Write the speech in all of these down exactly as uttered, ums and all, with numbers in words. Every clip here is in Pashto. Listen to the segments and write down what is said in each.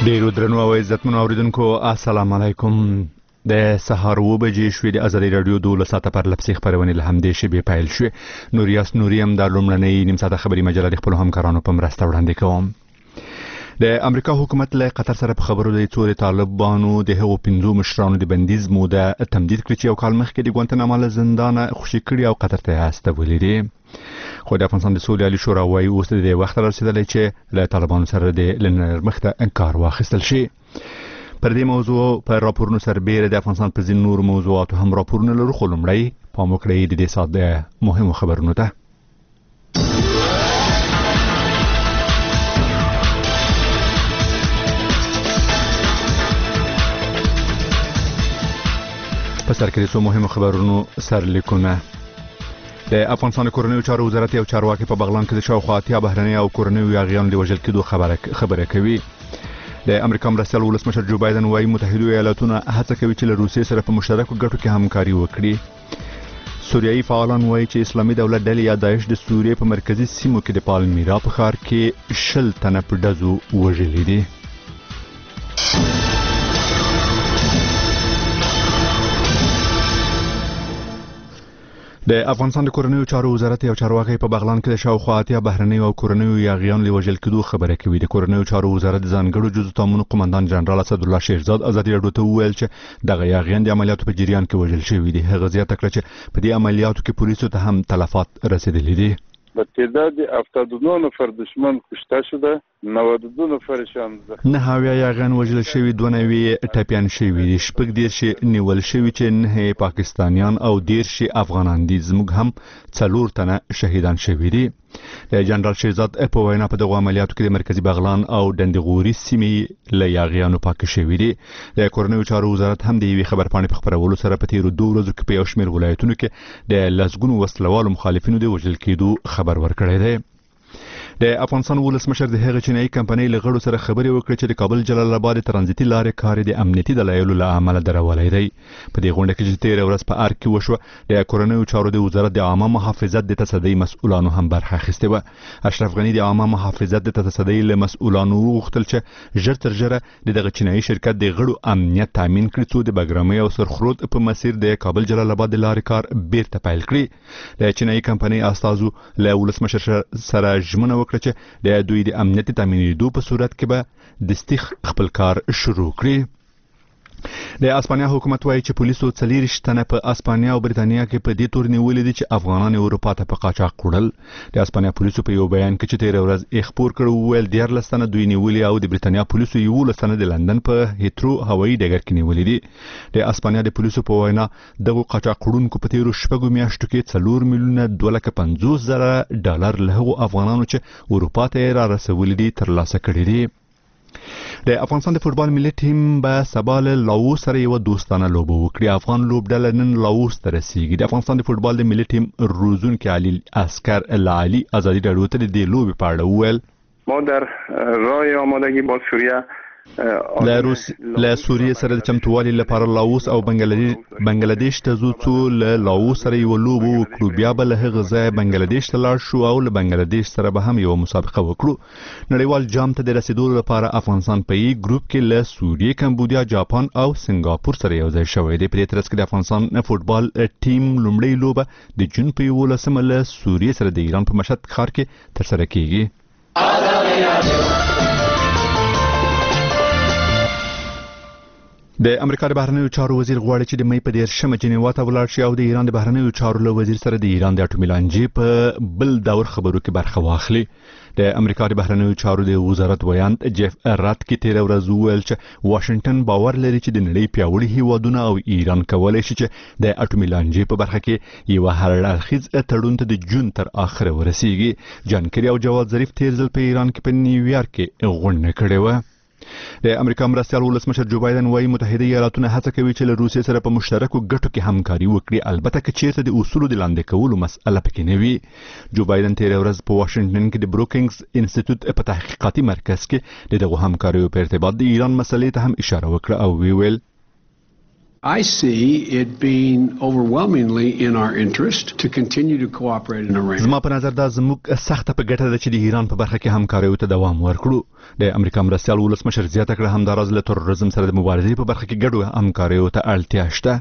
ډیرو درنو او عزتمنو اوریدونکو السلام علیکم. د سهار و بجې شوې د ازادي رادیو دولس ساعته پر لپسې خبرونه له همدې شبي پیل شوې. نوریاس نوریم د لومړنۍ نیم ساعته خبري مجله د خپل همکارانو په مرسته وړاندې کوم. د امریکا حکومت له قطر سره په خبرو د څو طالبانو د هغو پنځو مشرانو د بندیز موده تمدید کړی چې یو کال مخکې د ګوانتنامو له زندانه خوشي کړی او قطر ته استولې دي. خو د افغانستان د سولې عالی شورا وايي اوس د وخت رسیدلی چې له طالبانو سره د لنرمخته کار واخیستل شي. پر دې موضوع پر راپورونو سربېره د افغانستان په ځینو نورو موضوعاتو هم راپورونه لرو، خو لومړی پام وکړئ د دې ساعت د مهمو خبرونو ته. په سر کې د څو مهمو خبرونو سرلیکونه. د افغانستان کورنیو چارو وزارت یو چارواکي په بغلان کې د شاوخوا اتیا بهرني او کورنیو یاغیانو د وژل کېدو خبره خبره کوي. د امریکا مرستیال ولسمشر جو بایدن وايي متحده ایالاتونه هڅه کوي چې له روسیې سره په مشترکو ګټو کې همکاري وکړي. سوریایي فعالان وايي چې اسلامي دولت ډلې یا داعش د سوریې په مرکزی سیمو کې د پالمیرا په ښار کې شل تنه په ډزو وژلي دي. د افغانستان د کورنیو چارو وزارت یو چارواکي په بغلان کې د شاوخوا اتیا بهرني او کورنیو یاغیانو له وژل کېدو خبره کوي. د کورنیو چارو وزارت د ځانګړو جزو تامونو قومندان جنرال اسدالله شیرزاد ازادي راډیو ته وویل چې دغه یاغیان د عملیاتو په جریان کې وژل شوي دي. هغه زیاته کړه چې په دې عملیاتو کې پولیسو ته هم تلفات رسیدلي دي. به تعداد هفتاد و نه نفر دشمن کشته شده، نود و دو نفرشان نه هاویا یاغیان وژل شوي، دوه نوي ټپیان شوي دي، شپږ دېرش نیول شوي چې نه پاکستانیان او دېرش افغانان دي. زموږ هم څلور تنه شهیدان شوي دي. د جنرال شیرزاد په وینا په دغه عملیاتو کې د مرکزی بغلان او ډندغوري سیمې له یاغیانو پاک شوي دي. د کورنیو چارو وزارت هم د یوې خبرپاڼې په خبرولو سره په تیرو دوه ورځو کې په یو شمېر ولایتونو کې د لسګونو وسلوالو مخالفینو د وژل کېدو خبر ورکړی دی. د افغانستان ولسمشر د هغه چینایي کمپنۍ له غړو سره خبرې وکړې چې د کابل جلال آباد ترانزیتي لارې کار د امنیتي دلایلو له امله درولای دی. په دې غونډه کې چې تیره ورځ په ارګ کې وشوه، د کورنیو چارو د وزارت د عامه محافظت د تصدۍ مسؤلانو هم برخه اخیستې وه. اشرف غني د عامه محافظت د تصدۍ له مسؤلانو وغوښتل چې ژر تر ژره د دغه چینایي شرکت د غړو امنیت تامین کړي څو د بګرامۍ او سرخرود په مسیر د کابل جلال آباد د لارې کار بیرته پیل کړي. د چینایي کمپنۍ استازو له ولسمشر سره ژمنه وکړه چې د دوی د امنیتي تامینېدو په صورت کې به دستي خپل کار شروع کړي. د اسپانیا حکومت وايي چې پولیسو څلېرویشت تنه په اسپانیا او بریتانیا کې په دې تور نیولي دي چې افغانان اروپا ته په قاچاق وړل. د اسپانیا پولیسو په یو بیان کې چې تیره ورځ یې خپور کړ وویل دیارلس تنه دوی نیولي او د بریتانیا پولیسو یولس تنه د لندن په هیترو هوایي ډګر کې نیولي دي. د اسپانیا د پولیسو په وینا دغه قاچاق وړونکو په تیرو شپږو میاشتو کې څلور میلیونه دوه لکه پنځوس زره ډالر له هغو افغانانو چې اروپا ته را رسولي دي ترلاسه کړي دي. د افغانستان د فوتبال ملي ټیم به سبا له لاوس سره یو دوستانه لوبه وکړي. افغان لوبډله نن لاوس ته رسیږي. د افغانستان د فوتبال د ملي ټیم روزونکي علي عسکر العلی ازادي راډیو ته د لوبې په اړه وویل ما در راه آمادگی با سوریه له روس له سوریې سره د چمتووالي لپاره لاوس او بنگلاديش بنگلاديش ته ځو څو له لاوس سره یو لوبه وکړو، بیا به له هغه ځای بنگلاديش ته لاړ شو او له بنگلاديش سره به هم یو مسابقه وکړو. نړیوال جام ته د رسیدو لپاره افغانستان په یي ګروپ کې له سوریې، کمبودیا، جاپان او سنگاپور سره یو ځای شوی دی. په دې ترڅ کې د افغانستان فوتبال ټیم لومړی لوبه د جون په یولسمه له سوریې سره د ایران په مشهد ښار کې ترسره کیږي. د امریکا د بهرنیو چارو وزیر غواړي چې د مې په دیرشمه جنیوا ته ولاړ شي او د ایران د بهرنیو چارو له وزیر سره د ایران د اټومي لانجې په بل دور خبرو کې برخه واخلي. د امریکا د بهرنیو چارو د وزارت ویان جيف رات کې تیره ورځ وویل چې واشنگټن باور لري چې د نړۍ پیاوړي هیوادونه او ایران کولای شي چې د اټومي لانجې په برخه کې یو هرړخیز تړون ته د جون تر اخره ورسیږي. جانکری او جواد ظریف تیر ځل په ایران کې په نیویارک کې غونډه کړې و. د امریکا مرستیال ولسمشر جو بایدن وايي متحده ایالاتونه هڅه کوي چې له روسیې سره په مشترکو ګټو کې همکاري وکړي، البته که چیرته د اصولو د لاندې کولو مسأله پکې نه وي. جو بایدن تیره ورځ په واشنگټن کې د بروکینګز انسټیټیوټ په تحقیقاتي مرکز کې د دغه همکاریو په ارتباط د ایران مسلې ته هم اشاره وکړه او ویل I see it being overwhelmingly in our interest to continue to cooperate in Iran. زما په نظر دا زموږ سخته په ګټه ده چې د ایران په برخه کې همکاریو ته دوام ورکړو. د امریکا مرستیال ولسمشر زیاته کړه همداراز له تروریزم سره د مبارزې په برخه کې ګډو همکاریو ته اړتیا شته.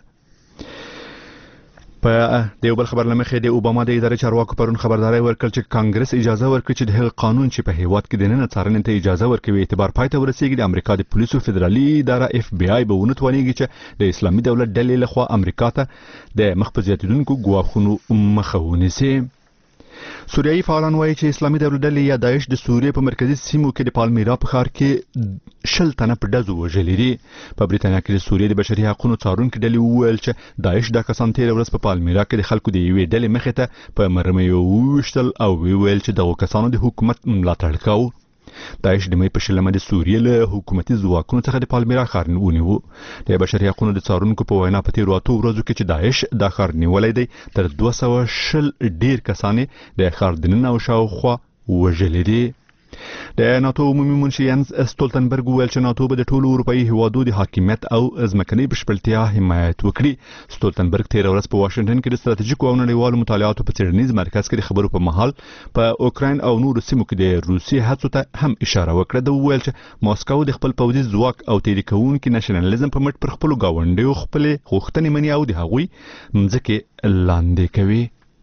په د یو بل خبر لمخې د اوباما د ادارې چارواکو پرون خبرداري ورکړه چې کانګرس اجازه ورکړي چې د هغه قانون چې په هیواد کې د نن څارنې ته اجازه ورکوي اعتبار پای ته ورسیږي. د امریکا د پولیسو فدرالي اداره اف بی آی به ونه توانیږي چې د اسلامي دولت ډلې لخوا امریکا ته د مخ په زیاتیدونکو ګواښونو مخه ونیسي. سوریایي فعالان وایي چې اسلامي دولت ډلې یا داعش د سوریې په مرکزی سیمو کې د پالمیرا په ښار کې شل تنه په ډزو وژلي دي. په بریتانیا کې د سوریې د بشري حقوقو څارونکو ډلې وویل چې داعش دا کسان تیر ورځ په پالمیرا کې د خلکو د یوې ډلې مخې ته په مرمیو وویشتل او ویل چې دغه کسانو د حکومت ملاتړ کاوه. داعش د مې په شلمه د سوریې له حکومتي ځواکونو څخه د پالمیرا ښار ونیو. د بشري حقوقو د څارونکو په وینا په تیرو اتو ورځو کې چې داعش دا ښار نیولای دی تر دوه سوه شل ډیر کسانې د ښار دننه او شاوخوا وژلي دي. د ناتو عمومي منشي یانز ستولتنبرګ وویل چې ناتو به د ټولو اروپאי هیوادو د حاکمیت او ځمکنۍ بشپړتیا حمایت وکړي. ستولتنبرګ تیر ورځ په واشنگټن کې د ستراتیژیکو او نړیوالو مطالعاتو په څېړنیز مرکز کې د خبرو په مهال په اوکراین او نورو سیمو کې د روسي هڅو ته هم اشاره وکړه. د وویل چې ماسکو د خپل پوځي ځواک او تحریک کوونکي نېشنلزم په مټ پر خپل گاونډیو خپل غوښتنې مني او د هغوی مځکه لاندې کوي.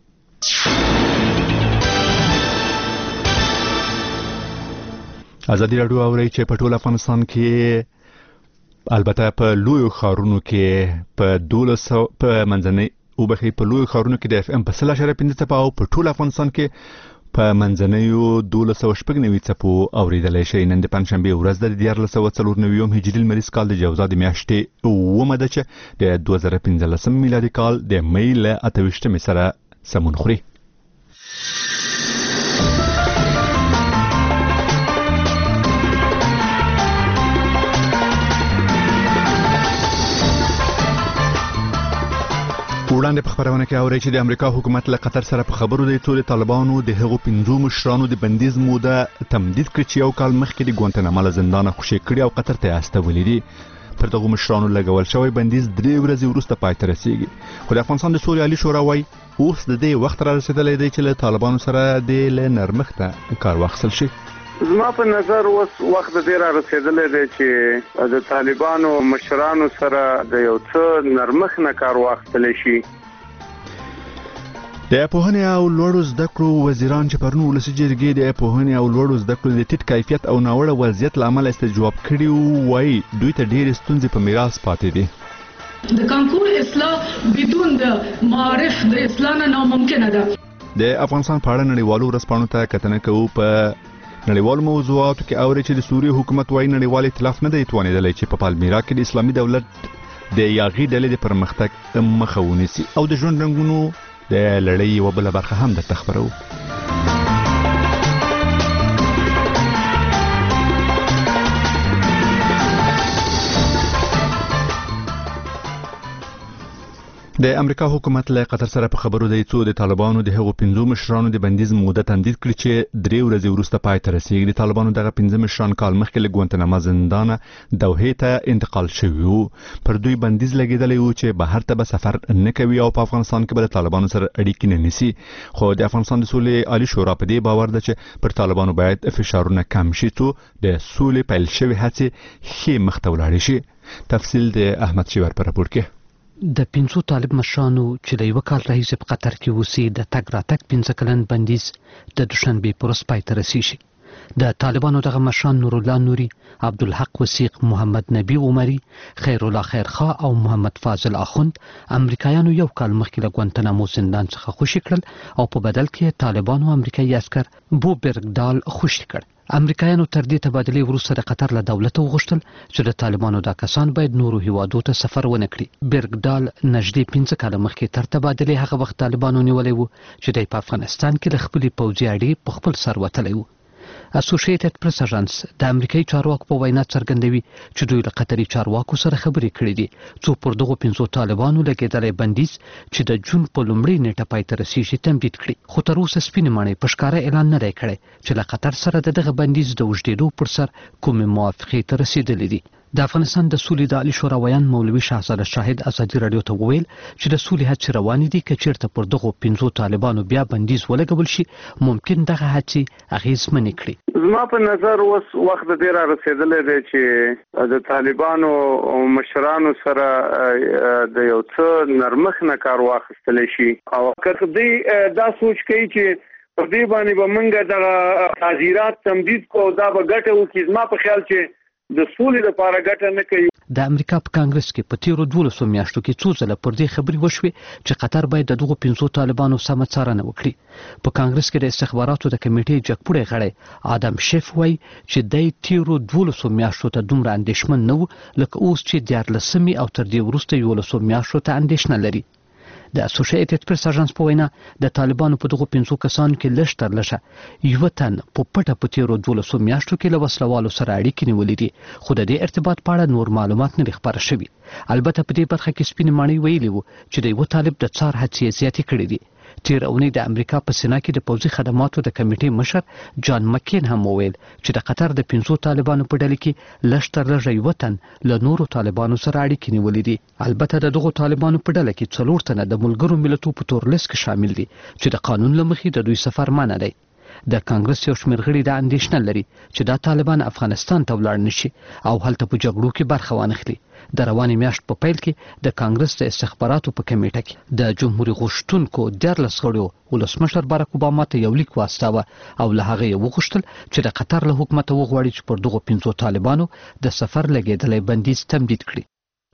ازادي راډیو اوري چې په ټول افغانستان کې البته په لوی خارونو کې په دولس په منځنۍ او بخي په لوی خارونو کې د اف ام په سل اشاره پنځه څپه او په ټول افغانستان کې په منځنیو دولس او شپږ نوي څپو اوریدلای شي. نن د پنځشنبه ورځ د دیارلس او څلور نوي هجري لمریز کال د جوزا د میاشتې اومه ده چې د دوه زره پنځلسم میلادي کال د مې له اته ویشتمې سره سمون خوري. وړاندې په خبرونه کې اوري چې د امریکا حکومت له قطر سره په خبرو دی چې طالبانو د هغو پنځو مشرانو د بندیز موده تمدید کړي چې یو کال مخکې د ګوانتنامو له زندانه خوشي کړي او قطر ته استولي دي. پر دغه مشرانو لګول شوی بندیز درې ورځې وروسته پای ته رسیږي. خو د افغانستان د سولې عالی شورا وايي اوس د دې وخت را رسیدلی دی چې له طالبانو سره د له نرمښت کار واخیستل شي. زما په نظر اوس وخت ډیر رسیدلی دی چې د طالبانو مشرانو سره د یو څه نرمښت نه کار واخیستل شي. د پوهنې او لوړو زده کړو وزیران چې پرون ولسي جرګې د پوهنې او لوړو زده کړو د ټیټ کیفیت او ناوړه وضعیت لامل استجواب کړي وایي دوی ته ډېرې ستونزې په میراث پاتې دي. د کانکور اصلاح بدون د معارف د اصلاح نه ناممکنه ده. د افغانستان په اړه نړیوالو ورځپاڼو ته کتنه کوو. په نړیوالو موضوعاتو کې اوري چې د سوریې حکومت وايي نړیوال ائتلاف نه دی توانیدلی چې په پالمیرا کې د اسلامي دولت د یاغي ډلې د پرمختګ مخه ونیسي او د ژوند رنګونو د لړۍ یوه بله برخه هم درته خبرو. د امریکا حکومت له قطر سره په خبرو دی چې د طالبانو د هغو پنځو مشرانو د بندیز موده تمدید کړي چې درې ورځې وروسته پای ته رسیږي. د طالبانو دغه پنځه مشران کال مخکې له ګوانتنامو زندانه دوحې ته انتقال شوي وو. پر دوی بندیز لګېدلی و چې بهر ته به سفر نه کوي او په افغانستان کې به د طالبانو سره اړیکې نه نیسي. خو د افغانستان د سولې عالی شورا په دې باور ده چې پر طالبانو باید فشارونه کم شي څو د سولې پیل شوې هڅې ښې مخ ته ولاړې شي. تفصیل د احمد شیور په راپور کې. د پنځو طالب مشرانو چې د یو کال راهیسې په قطر کې اوسي د تګ راتګ پنځه کلن بندیز د دوشنبې په ورځ پای ته رسیږي. د طالبانو دغه مشران نور الله نوري، عبدالحق وثیق، محمد نبی عمري، خیر الله خیرخوا او محمد فاضل اخوند امریکایانو یو کال مخکې له ګوانتنامو زندان څخه خوشي کړل او په بدل کې طالبانو امریکایي عسکر بو برګدال خوشي کړ. امریکایانو تر دې تبادلې وروسته د قطر له دولت وغوښتل چې د طالبانو دا کسان باید نورو هیوادو ته سفر ونه کړي. برګدال نږدې پنځه کاله مخکې تر تبادلې هغه وخت طالبانو نیولی و چې دی په افغانستان کې له خپلې پوځي اډې په خپل سر وتلی و. اسوسییټډ پریس اژانس د امریکایي چارواکو په وینا څرګندوي چې دوی له قطري چارواکو سره خبرې کړې دي څو پر دغو پنځو طالبانو لګېدلی بندیز چې د جون په لومړۍ نیټه پای ته رسیږي تمدید کړي. خو تر اوسه سپینې ماڼۍ په ښکاره اعلان نه دی کړی چې له قطر سره د دغه بندیز د اوږدېدو پر سر کومې موافقې ته رسېدلې دي. د افغانستان د سولې د عالی شورا ویان مولوي شهزاده شاهد ازادي رادیو ته وویل چې د سولې هڅې روانې دي که چیرته پر دغو پنځو طالبانو بیا بندیز ولګول شي ممکن دغه هڅې اغېزمنې کړي. زما په نظر اوس وخت ډېر را رسېدلی دی چې د طالبانو مشرانو سره د یو څه نرمښت نه کار واخیستلی شي او که دوی دا سوچ کوي چې په دې باندې به موږ دغه تعزیرات تمدید کو دا به ګټه وکړي، زما په خیال چې د سولې لپاره ګټه نه کوي. د امریکا په کانګرس کې په تیرو دولسو میاشتو کې څو ځله پر دې خبرې وشوې چې قطر باید د دغو پنځو طالبانو سمه څارنه وکړي. په کانګرس کې د استخباراتو د کمیټې جګپوړی غړی آدم شیف وایي چې دی تیرو دولسو میاشتو ته دومره اندېښمن نه و لکه اوس چې دیارلسمې او تر دې وروسته یولسو میاشتو ته اندېښنه لري. د اسوسییټډ پریس اژانس په وینا د طالبانو په دغو پنځو کسانو کې لږ تر لږه یوه تن په پټه په تیرو دولسو میاشتو کې له وسلوالو سره اړیکې نیولې دي، خو د دې ارتباط په اړه نور معلومات نه دي خپاره شوي. البته په دې برخه کې سپینې ماڼۍ ویلي وو چې د یوه طالب د څار هڅې یې زیاتې کړې دي. تیر اونۍ د امریکا په سینا کې د پوځي خدماتو د کمیټې مشر جان مکین هم وویل چې د قطر د پنځو طالبانو په ډله کې لږ تر لږه یوه تن له نورو طالبانو سره اړیکې نیولې دي. البته د دغو طالبانو په ډله کې څلور تنه د ملګرو ملتونو په تور لیست کې شامل دي چې د قانون له مخې د دوی سفر منع دی. د کانګرس یو شمېر غړي دا اندېښنه لري چې دا طالبان افغانستان ته ولاړ نشي او هلته په جګړو کې برخه وانخلي. د روانې میاشت په پیل کې د کانګرس د استخباراتو په کمیټه کې د جمهوریت غوښتونکو دیارلس غړو ولسمشر باراک اوباما ته یو لیک واستاوه او له هغه یې وغوښتل چې د قطر له حکومت وغواړي چې پر دغو پنځو طالبانو د سفر لګېدلی بندیز تمدید کړي.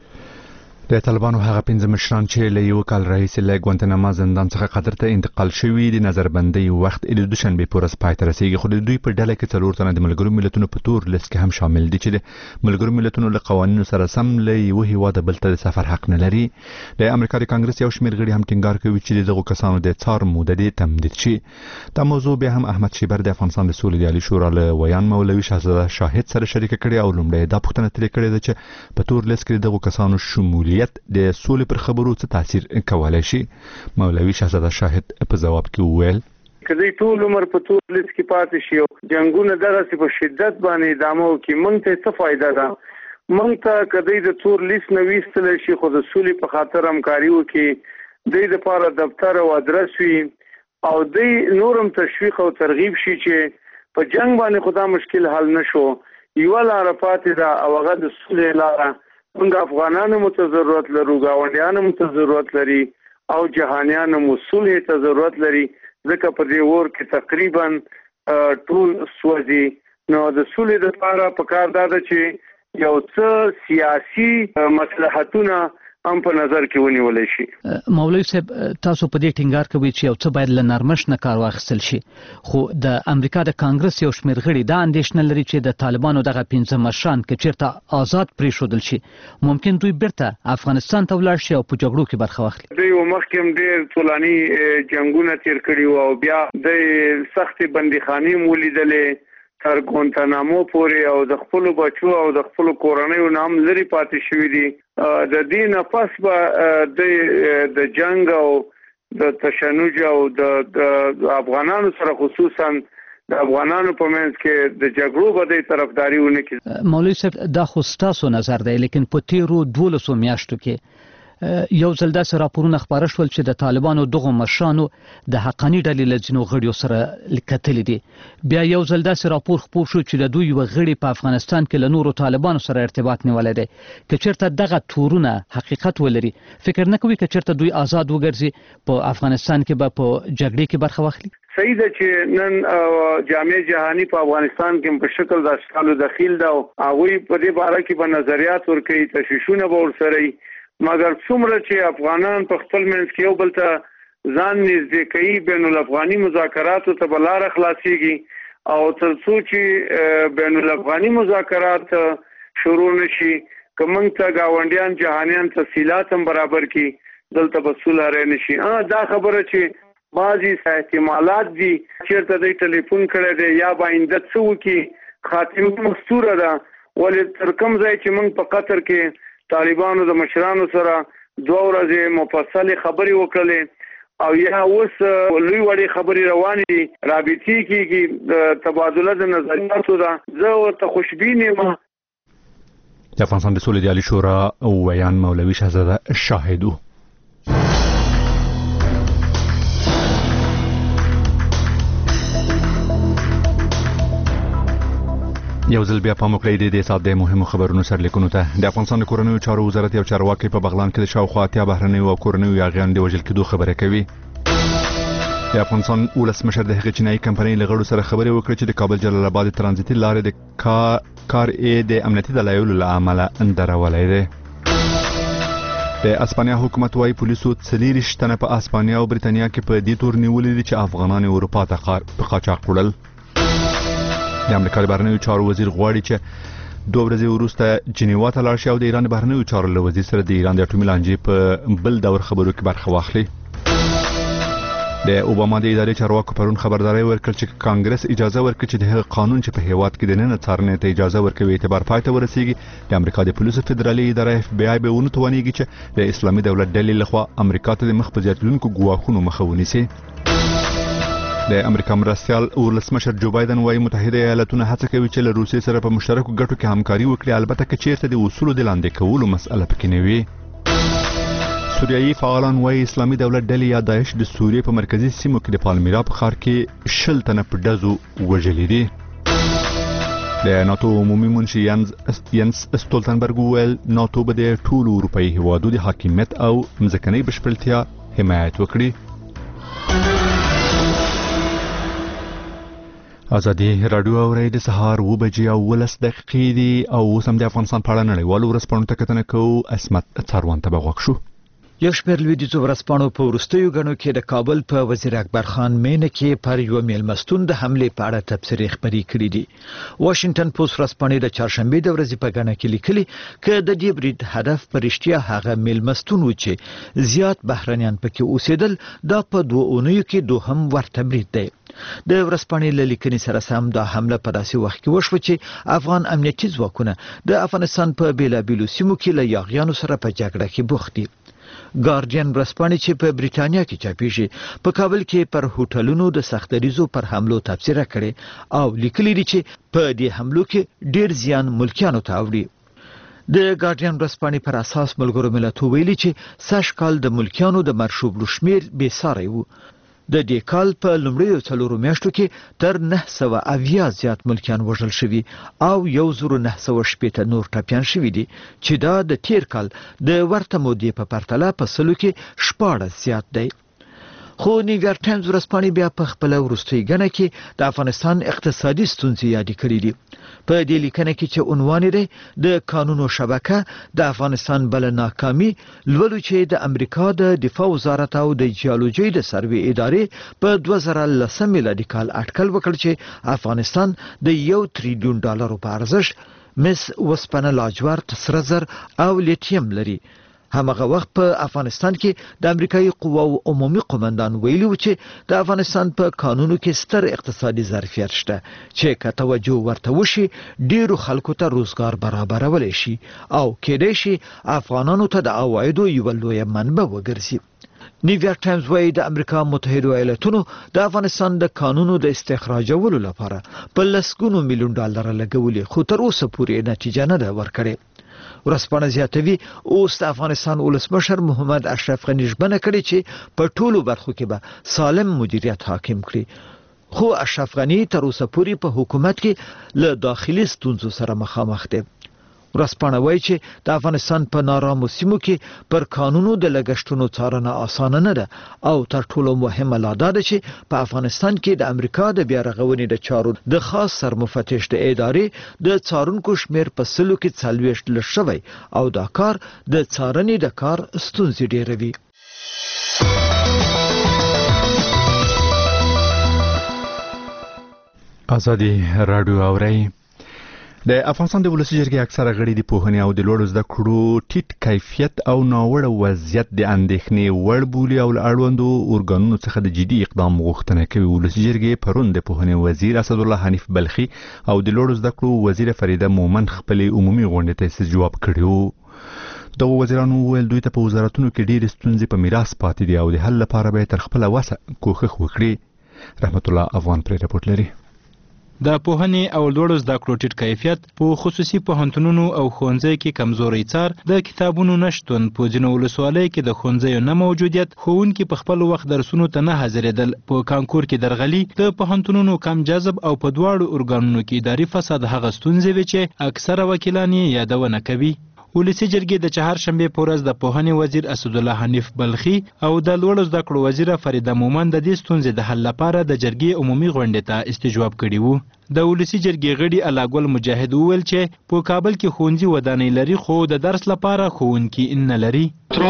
د طالبانو هغه پنځه مشران چې له یو کال راهیسې له ګوانتناما زندان څخه قطر ته انتقال شوي د نظربندۍ وخت د دوشنبې په ورځ پای ته رسیږي، خو د دوی په ډله کې څلور تنه د ملګرو ملتونو په تور لیست کې هم شامل دي چې د ملګرو ملتونو له قوانینو سره سم له یو هیواده بل ته د سفر حق نه لري. د امریکا د کانګرس یو شمېر غړي هم ټینګار کوي چې دغو کسانو د څار موده دې تمدید شي. دا موضوع بیا هم احمد شیبر د افغانستان د سولې د عالی شورا له ویان مولوي شهزاده شاهد سره شریکه کړې او لومړی دا پوښتنه ترې کړې ده چې په تور لیست کې دغو کسانو شمولیت د پر خبرو څه تاثیر کولای شي. مولوي شهزاده شاهد په جواب کې وویل کله ټول عمر په تور لیست کې پاتې شي او جنگونه دغه په شدت باندې ادامه وکړي مونږ ته څه فائدہ ده؟ مونږ ته کله د تور لیست نه ویستل شي خو د سولې په خاطر همکاري وکړي، د لپاره دفتر او ادرس وي او د نورم تشویق او ترغیب شي چې په جنگ باندې خدا مشکل حل نشو. یو لار پاتې ده او هغه د سولې لاره. موږ افغانانو مو ته ضرورت لرو، ګاونډیانو مو ته ضرورت لري او جهانیانو مو سولې ته ضرورت لري، ځکه په دې ور کې تقریبا ټول سوځي. نو د سولې لپاره پکار ده چې یو څه سیاسي مصلحتونه هم په نظر کې ونیول شي. مولوي صاحب تاسو په دې ټینګار کوي چې یو څه باید له نرمښت نه کار واخیستل شي، خو د امریکا د کانګرس یو شمېر غړي دا اندېښنه لري چې د طالبانو دغه پنځه مشران که چیرته آزاد پرېښودل شي ممکن دوی بیرته افغانستان ته ولاړ شي او په جګړو کې برخه واخلي. دوی مخکې هم ډېر طولاني جنګونه تیر کړي وو او بیا د سختې بندیخانې مو لیدلې تر ګوانتانامو پورې او د خپل بچو او د خپل کورنیو نام لري پاتې شوی دي. د دې نه پس به د جنگ او د تشنج او د افغانانو سره خصوصا د افغانانو په منځ کې د جګړو به د طرفداري ونه کړي. مولوي صاحب دا خو ستاسو نظر دی، لیکن په تیرو دولسو میاشتو کې یو ځل داسې راپورونه خپاره شول چې د طالبانو دغو مشرانو د حقاني ډلې له ځینو غړیو سره کتلي دي. بیا یو ځل داسې راپور خپور شو چې د دوی یوه غړي په افغانستان کې له نورو طالبانو سره ارتباط نیولی دی. که چېرته دغه تورونه حقیقت ولري فکر نه کوي که چېرته دوی آزاد وګرځي په افغانستان کې به په جګړې کې برخه واخلي؟ صحیح ده چې نن جامع جهانی په افغانستان کې په شکل د اشکالو دخیل ده او هغوی په دې باره کې به نظریات ورکوي، تشویشونه به ورسره وي، مګر څومره چې افغانان په خپل منځ کې یو بل ته ځان نږدې کوي بین الافغاني مذاکراتو ته به لاره خلاصېږي او تر څو چې بین الافغاني مذاکرات شروع نشي که موږ ته ګاونډیان جهانیان تفصیلات هم برابر کړي دلته به سوله رای نشي. دا خبره چې بعضې احتمالات دي چېرته دی ټلیفون کړی دی یا به آینده څه وکړي خاتمه مستوره ده، ولې تر کوم ځای چې موږ په قطر کې طالبانو د مشرانو سره دوه ورځې مفصلې خبرې وکړلې او یا اوس لوی وړې خبرې روانې دي، رابطې کېږي، تبادله د نظریاتو ده. زه ورته خوشبین یم. د افغانستان د سولې د عالی شورا ویان مولوي شهزاده شاهد و. یو ځل بیا پام وکړئ د دې سات د مهمو خبرونو سرلیکونو ته. د افغانستان د کورنیو چارو وزارت یو چارواکي په بغلان کې د شاوخوا اتیا بهرنیو او کورنیو یاغیانو د وژل کېدو خبره کوي. د افغانستان ولسمشر د هغې چینایي کمپنۍ له غړو سره خبرې وکړې چې د کابل جلال آباد د ترانزیتي لارې د کار ای د امنیتي دلایلو له امله درولې ده. د اسپانیا حکومت وايي پولیسو څلېرویشت تنه په اسپانیا او بریتانیا کې په دې تور نیولي دي چې افغانان اروپا ته په قاچاق وړل. د امریکا د بهرنیو چارو وزیر غواړي چې دوه ورځې وروسته جنیوا ته لاړ شي او د ایران د بهرنیو چارو له وزیر سره د ایران د اټومي لانجې په بل دور خبرو کې برخه واخلي. د اوباما د ادارې چارواکو پرون خبرداري ورکړه چې کانګرس اجازه ورکړي چې د هغه قانون چې په هیواد کې د نن څارنې ته اجازه ورکوي اعتبار پای ته ورسیږي. د امریکا د پولیسو فدرالي اداره اف بی آی به ونه توانیږي چې د اسلامي دولت ډلې لخوا امریکا ته د مخ په زیاتلونکو ګواښونو مخه ونیسي. د امریکا مرستیال ولسمشر جو بایدن وايي متحده ایالاتونه هڅه کوي چې له روسیې سره په مشترکو ګټو کې همکاري وکړي، البته که چیرته د اصولو د لاندې کولو مسأله پکې نه وي. سوریایي فعالان وايي اسلامي دولت ډلې یا داعش د سوریې په مرکزي سیمو کې د پالمیرا په ښار کې شل تنه په ډزو وژلي دي. د ناتو عمومي منشي ینس استولتنبرګ وویل ناتو به د ټولو اروپایي هیوادو د حاکمیت او ځمکنۍ بشپړتیا حمایت وکړي. ازادي رادیو اوري د سهار و بجې او ولس دقیقې دي او اوس هم د افغانستان په اړه نړیوالو ورځپاڼو ته کتنه کوو. عصمت څاروان ته به غوږ شو. یو شمېر لویدیځو ورځپاڼو په وروستیو ګڼو کې د کابل په وزیر اکبر خان مینه کې پر یو میلمستون د حملې په اړه تبصرې خپرې کړې دي. واشنگټن پوسټ ورځپاڼې د چهارشنبې د ورځې په ګڼه کې لیکلي چې د دې برید هدف په رښتیا هغه میلمستون و چې زیات بهرنیان پکې اوسېدل، دا په دوه اونیو کې دوهم ورته برید دی. د ورځپاڼې له لیکنې سره سم دا حمله په داسې وخت کې وشوه چې افغان امنیتي ځواکونه د افغانستان په بیلابیلو سیمو کې له یاغیانو سره په جګړه کې بوخت دي. ګارډین ورځپاڼې چې په بریټانیا کې چاپېږي په کابل کې پر هوټلونو د سختدریزو پر حملو تبصره کړې او لیکلي دي چې په دې حملو کې ډېر زیان ملکیانو ته اوړي. د ګارډین ورځپاڼې پر اساس ملګرو ملتونو ویلي چې سږ کال د ملکیانو د مرشوبلو شمېر بې ساری و. د دې کال په لومړیو څلورو میاشتو کې تر نه سوه اویا زیات ملکیان وژل شوي او یو زر نه سوه شپېته نور ټپیان شوي دي چې دا د تیر کال د ورته مودې په پرتله په سلو کې شپاړس زیات دی. خو نیویارک ټایمز ورځپاڼې بیا په خپل وروستۍ ګڼه کې د افغانستان اقتصادي ستونزې یادې کړې دي. په دې لیکنه کې چې عنوان یې د قانونو شبکه د افغانستان بل ناکامي لولو چې د امریکا د دفاع وزارت او د جیولوژي د سروې ادارې په دوه زره لسم میلادي کال اټکل وکړ چې افغانستان د یو تریلیون ډالرو په ارزښت مس وسپنه لاجورد سره زر او لیتیم لري. همغه وخت په افغانستان کې د امریکایي قواو عمومي قومندان ویلي و چې د افغانستان په قانونو کې ستر اقتصادي ظرفیت شته چې که توجه ورته وشي ډیرو خلکو ته روزګار برابرولی شي او کېدای شي افغانانو ته د عوایدو یوه لویه منبع وګرځي. نیویارک ټایمز وايي د امریکا متحده ایالاتونو د افغانستان د قانونو د استخراجولو لپاره په لسګونو میلیون ډالر لګولي خو تر اوسه پورې نتیجه نه ده ورکړې. ورځپاڼه زیاتوي اوس د افغانستان ولسمشر محمد اشرف غني ژمنه کړې چې په ټولو برخو کې به سالم مدیریت حاکم کړي. خو اشرف غني تر اوسه پورې په حکومت کې له داخلي ستونزو سره مخامخ دی. ورځپاڼه وايي چې د افغانستان په نارامو سیمو کې پر قانونو د لګښتونو څارنه اسانه نه ده او تر ټولو مهمه لا دا ده چې په افغانستان کې د امریکا د بیا رغونې د چارو د خاص سرمفتش د ادارې د څارونکو شمیر په سلو کې څلوېښت لږ شوی او دا کار د څارنې د کار ستونزې ډېروي. ازادي رادیو اوري. د افغانستان د ولسی جرګې اکثره غړي د پوهنې او د لوړو زده کړو ټیټ کیفیت او ناوړه وضعیت د اندېښنې وړ بولي او له اړوندو ارګانونو څخه د جدي اقدام غوښتنه کوي. ولسی جرګې پرون د پوهنې وزیر اسدالله حنیف بلخي او د لوړو زده کړو وزیر فریده مومن خپل عمومي غونډې ته استجواب کړی. دغه وزیرانو ویل دوی ته په وزارتونو کې ډېرې ستونزې په میراث پاتې دي او د حل لپاره به تر خپل وسه کوښښ وکړي. رحمت الله افغان پر رپورټ لري. د پوهنې او لوړو زده کړو ټیټ کیفیت په خصوصي پوهنتونونو او ښوونځیو کې کمزوري څار، د کتابونو نشتون، په ځینو ولسوالیو کې د ښوونځیو نه موجودیت، ښوونکي په خپل وخت درسونو ته نه حاضرېدل، په کانکور کې درغلي، د پوهنتونونو کم جذب او په دواړو ارګانونو کې اداري فساد هغه ستونزې وې چې اکثره وکیلان یې یادونه کوي. ولسي جرګې د چهارشنبې په ورځ د پوهنې وزیر اسدالله حنیف بلخي او د لوړو زده کړو وزیره فریده مومند د دې ستونزې د حل لپاره د جرګې عمومي غونډې ته استجواب کړي وو. د ولسي جرګې غړي الله مجاهد وویل چې په کابل کې ښوونځي ودانۍ لري خو د درس لپاره ښوونکي نه لري.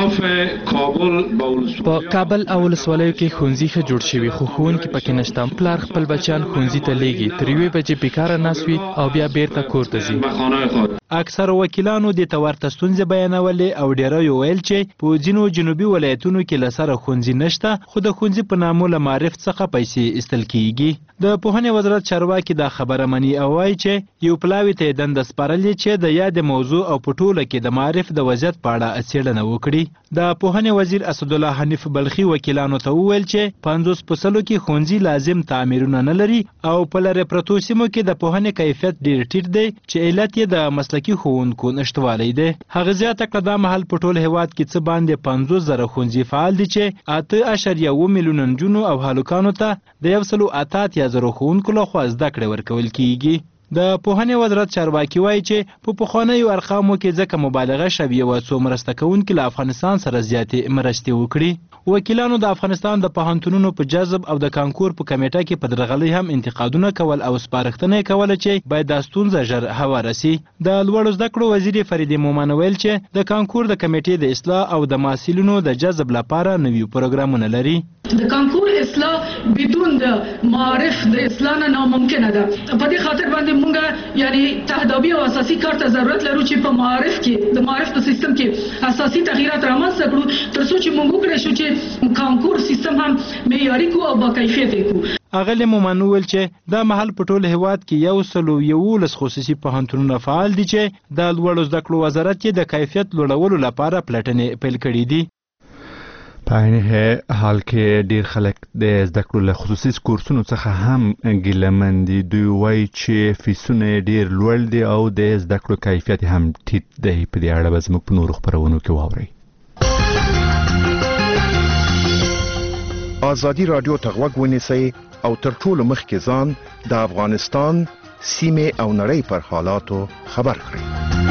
په کابل او ولسوالیو کې ښوونځي ښه جوړ شوي خو ښوونکي پکې نشته. پلار خپل بچیان ښوونځي ته لیږي، تر یوې بجې بیکاره ناست وي او بیا بیرته کور ته ځي. اکثر وکیلانو د ته ورته ستونزې بیانولې او ډېری ویل چې په ځینو جنوبي ولایتونو کې له سره ښوونځي نشته خو د ښوونځي په نامه له معرف څخه پیسې ایستل کیږي. د پوهنې وزارت چارواکي دا خبره مني او وایي چې یو پلاوي ته یې دنده سپارلې چې د یادې موضوع او په ټوله کې د معرف د وضعیت په اړه څېړنه وکړي. د پوهنې وزیر اسدالله حنیف بلخي وکیلانو ته وویل چې پنځوس په سلو کې ښوونځي لازم تعمیرونه نه لري او په لرې پرتو سیمو کې د پوهنې کیفیت ډېر ټیټ دی چې علت یې د مسلکي ښوونکو نشتوالی دی. هغه زیاته کړه دا مهال په ټول هیواد کې څه باندې پنځوس زره ښوونځي فعال دي چې اته اعشاریه اوه میلیونه نجونو او هلکانو ته د یو سلو اته اتیا زرو ښوونکو لخوا زده کړې ورکول کیږي. د پوهنې وزارت چارواکي وایي چې په پخوانیو ارقامو کې ځکه مبالغه شوې وه څو مرسته کوونکي له افغانستان سره زیاتې مرستې وکړي. وکیلانو د افغانستان د پوهنتونونو په جذب او د کانکور په کمیټه کې په درغلۍ هم انتقادونه کول او سپارښتنه یې کوله چې باید دا ستونزه ژر هواره سي. د لوړو زده کړو وزیر فریدې مومند ویل چې د کانکور د کمیټې د اصلاح او د محصلینو د جذب لپاره نوي پروګرامونه لري. د کانکور اصلاح بدون د معارف د اصلاح نه ناممکنه ده. په دې خاطر باندې مونږ یعنی تهدابي او اساسي کار ته ضرورت لرو چې په معارف کې د معارف په سیستم کې اساسي تغیرات رامنځته کړو تر څو چې مونږ وکړو شو چې کانکور سیستم هم معیاري کو او با کیفیت کو. اغلی مومن ویل چې دا محل په ټول هیواد کې یو سلو یولس خصوصي پوهنتونونه فعال دي چې د لوړو زده کړو وزارت یې د کیفیت لوړولو لپاره پلټنې پیل کړي دي. په عین حال کې ډیر خلک د زده کړو له خصوصي کورسونو څخه هم ګیلمن دي. دوی وایي چې فیسونه ډیر لوړ دي او د زده کړو کیفیت هم ټیټ دی. په دې اړه به زموږ په نورو خپرونو کې واورئ. آزادی رادیو ته غوږ ونیسئ او تر ټولو مخکې ځان د افغانستان سیمې او نړۍ پر حالاتو خبر کړئ.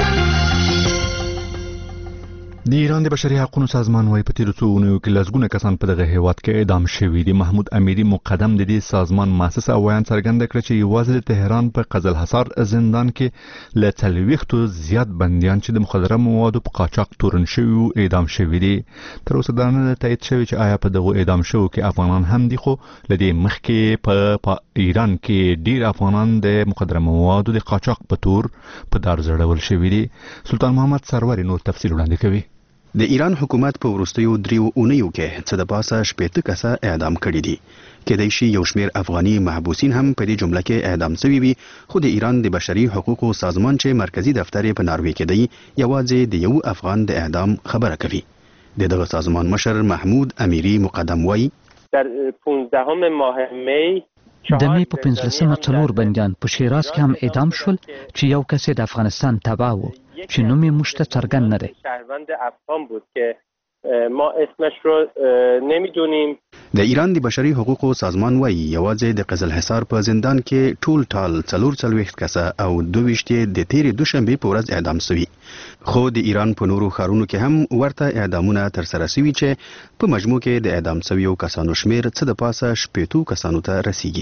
د ایران د بشري حقوقو سازمان وايي په تیرو څو اونیو کې لسګونه کسان په دغه هیواد کې اعدام شوي دي. محمود امیری مقدم د دې سازمان مؤسس او ویان څرګنده کړه چې یوازې د تهران په قزل حصار زندان کې له څلوېښتو زیات بندیان چې د مخدره موادو په قاچاق تورن شوي وو اعدام شوي دي. تر اوسه دا نه تایید شوی چې آیا په دغو اعدام شوو کې افغانان هم دي، خو له دې مخکې په ایران کې ډیر افغانان د مخدره موادو د قاچاق په تور په دار ځړول شوي دي. سلطان محمد سرور نور تفصیل وړاندې کوي. د ایران حکومت په وروستیو دریو اونیو کې څه د پاسه شپېته کسه اعدام کړي دي. کېدای شي یو شمېر افغاني محبوسین هم په دې جمله کې اعدام شوي وي، خو د ایران د بشري حقوقو سازمان چې مرکزی دفتر یې په ناروې کې دی یوازې د یو افغان د اعدام خبره کوي. د دغه سازمان مشر محمود امیری مقدم وایي در پانزدهم ماه می د می په پنځلسمه څلور بندیان په شیراز کې هم اعدام شول چې یو کس د افغانستان تبع و چې نوم یې موږ ته څرګند نه دی. شهروند افغان بود که ما اسمش رو نمیدونیم. د ایران د بشري حقوقو سازمان وايي یوازې د قزل حصار په زندان کې ټول ټال څلور څلوېښت کسه او دوه ویشت د تیرې دوشنبې په ورځ اعدام شوي. خو د ایران په نورو ښارونو کې هم ورته اعدامونه ترسره شوي چې په مجموع کې د اعدام شویو کسانو شمیر څه د پاسه شپېتو کسانو ته رسیږي.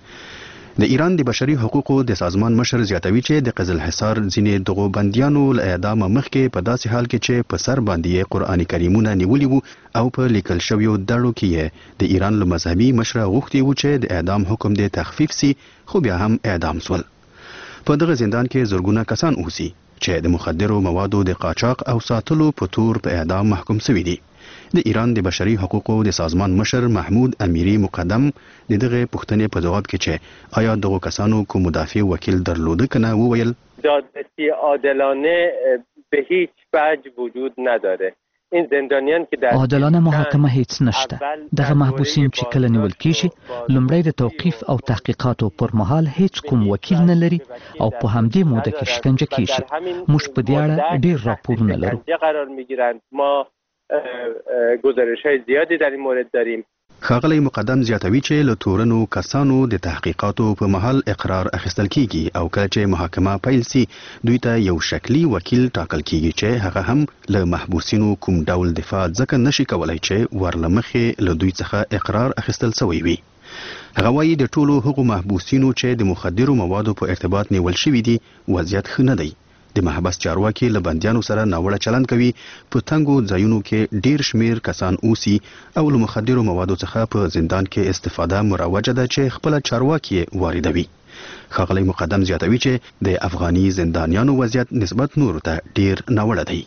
د ایران د بشري حقوقو د سازمان مشر زیاتوي چې د قزل حصار ځینې دغو بندیانو له اعدامه مخکې په داسې حال کې چې په سر باندې قرآن کریمونه نیولي وو او په لیکل شویو دړو کې یې د ایران له مذهبي مشره غوښتي وو چې د اعدام حکم د تخفیف سي، خو بیا هم اعدام شول. په دغه زندان کې زرګونه کسان اوسي چې د مخدرو موادو د قاچاق او ساتلو په تور په اعدام محکوم شوي دي. د ایران د بشري حقوقو د سازمان مشر محمود امیری مقدم د دغه پوښتنې په جواب کې چې آیا دغه کسانو کوم مدافع وکیل درلوده کنه وویل دادرسی عادلانه به هیچ وجه وجود نداره. این زندانیان که در عادلانه محاکمه هیڅ نشته. دغه محبوسین چې کله نیول کیږي لومړی د توقیف او تحقیقاتو پر مهال هیڅ کوم وکیل نه لري او په همدې موده کې شکنجه کیږي. موږ په دې اړه ډیر راپورونه لرو. قرار میگیرند. ما گزارش‌های زیادی در این مورد داریم. ښاغلی مقدم زیاتوي چې له تورنو کسانو د تحقیقاتو په محل اقرار اخیستل کیږي او کله چې محاکمه پیل سي دوی ته یو شکلی وکیل ټاکل کیږي چې هغه هم له محبوسینو کوم ډول دفاع ځکه نشي کولای چې ورلمخې له دوی څخه اقرار اخیستل سوی وي. هغه وایي د ټولو هغو محبوسینو چې د مخدرو موادو په ارتباط نیول شوي دي وضعیت ښه نه دی. د محبس چارواکي له بندیانو سره ناوړه چلند کوي، په تنګو ځایونو کې ډیر شمیر کسان اوسي او له مخدرو موادو څخه په زندان کې استفاده مروجه ده چې خپل چارواکي واردوي. ښاغلی مقدم زیاتوي چې د افغاني زندانیانو وضعیت نسبت نورو ته ډیر ناوړه دی.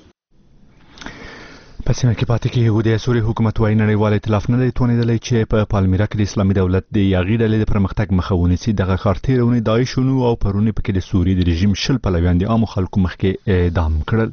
په سیمه کې پاتې کېږي د سوریې حکومت وايي نړیوال ائتلاف نه دی توانېدلی چې په پالمیرا کې د اسلامي دولت د یاغي ډلې د پرمختګ مخه ونیسي. دغه ښار تېره اونۍ داعش ونیو او پرونی پکې د سوریې د رژیم شل پلویان د عامو خلکو مخکې اعدام کړل.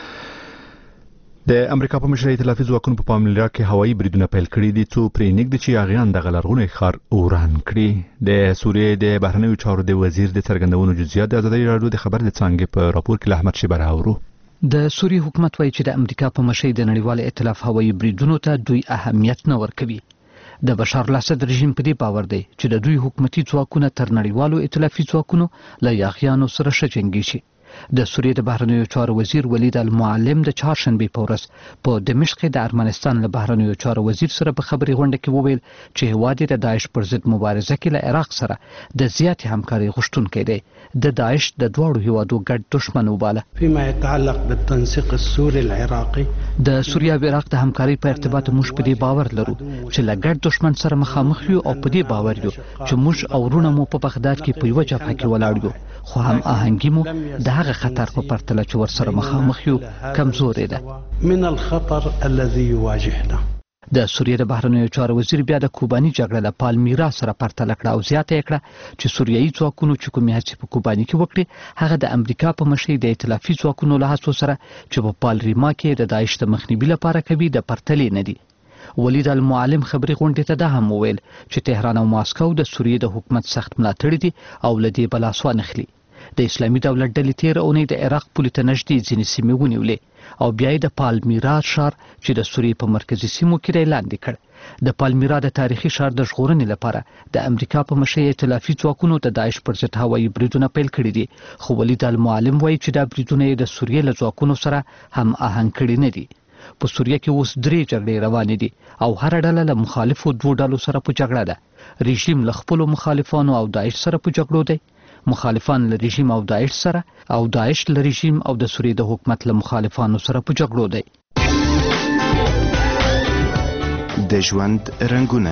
د امریکا په مشرۍ ائتلافي ځواکونو په پالمیرا کې هوایي بریدونه پیل کړي دي څو پرې نږدې چې یاغیان دغه لرغونی ښار وران کړي. د سوریې د بهرنیو چارو د وزیر د څرګندونو جزئیات د ازادۍ راډیو د خبر د څانګې په راپور کې له احمد شیبه راوړو. د سوریې حکومت وایي چې د امریکا په مشرۍ د نړیوال ائتلاف هوایي بریدونو ته دوی اهمیت نه ورکوي. د بشار الاسد رژیم په دې باور دی چې د دوی حکومتي ځواکونه تر نړیوالو ائتلافي ځواکونو له یاغیانو سره ښه جنګیږي. د سوریې د بهرنیو چارو وزیر ولید المعلم د چهارشنبې په ورځ په دمشق د ارمنستان له بهرنیو چارو وزیر سره په خبري غونډه کې وویل چې هیواد د داعش پر ضد مبارزه کې له عراق سره د زیاتې همکاري غوښتونکی دی. د داعش د دواړو هیوادو ګډ دښمن وباله. فيما يتعلق بالتنسيق السوري العراقي د سوریه او عراق د همکاري په ارتباط موږ په دې باور لرو چې له ګډ دښمن سره مخامخ یو او په دې باور یو چې موږ او ورونه مو په بغداد کې په یو جبهه کې ولاړ یو، خو هم آهنګي مو د هغه خطر په پرتله چې ورسره مخامخ یو کمزورې ده. من الخطر الذي يواجهنا. د سوریې د بهرنیو چارو وزیر بیا د کوباني جګړه له پالمیرا سره پرتله کړه او زیاته کړه چې سوریایي ځواکونو چې کومې هڅې په کوباني کې وکړي هغه د امریکا په مشرۍ د ائتلافي ځواکونو له هڅو سره چې په پالریما کې د داعش د مخنیوي لپاره کوي د پرتلې نه دي. ولید المعلم خبري غونډې ته دا هم وویل چې تهران او ماسکو د سوریې د حکومت سخت ملاتړي دي او له دې بل اسوان اخلي. د اسلامي دولت ډلې تیر اونۍ د عراق پولې ته نږدې ځینې سیمې ونیولې او بیا د پالمیرا ښار چې د سوریې په مرکزي سیمو کې دی لاندې کړ. د پالمیرا د تاریخي ښار د ژغورنې لپاره د امریکا په مشرۍ ائتلافي ځواکونو د داعش پر ضد هوایي بریدونه پیل کړي دي، خو ولید المعلم وایي چې دا بریدونه د سوریې له ځواکونو سره هم آهنګ کړي نه دي. په سوریه کې اوس درې جګړې روانې دي او هر ډله له مخالفو دوو ډلو سره په جګړه ده. رژیم له خپلو مخالفانو او داعش سره په جګړو دی، مخالفان له رژیم او داعش سره او داعش له رژیم او د سوریې د حکومت له مخالفانو سره په جګړو دی. د ژوند رنگونه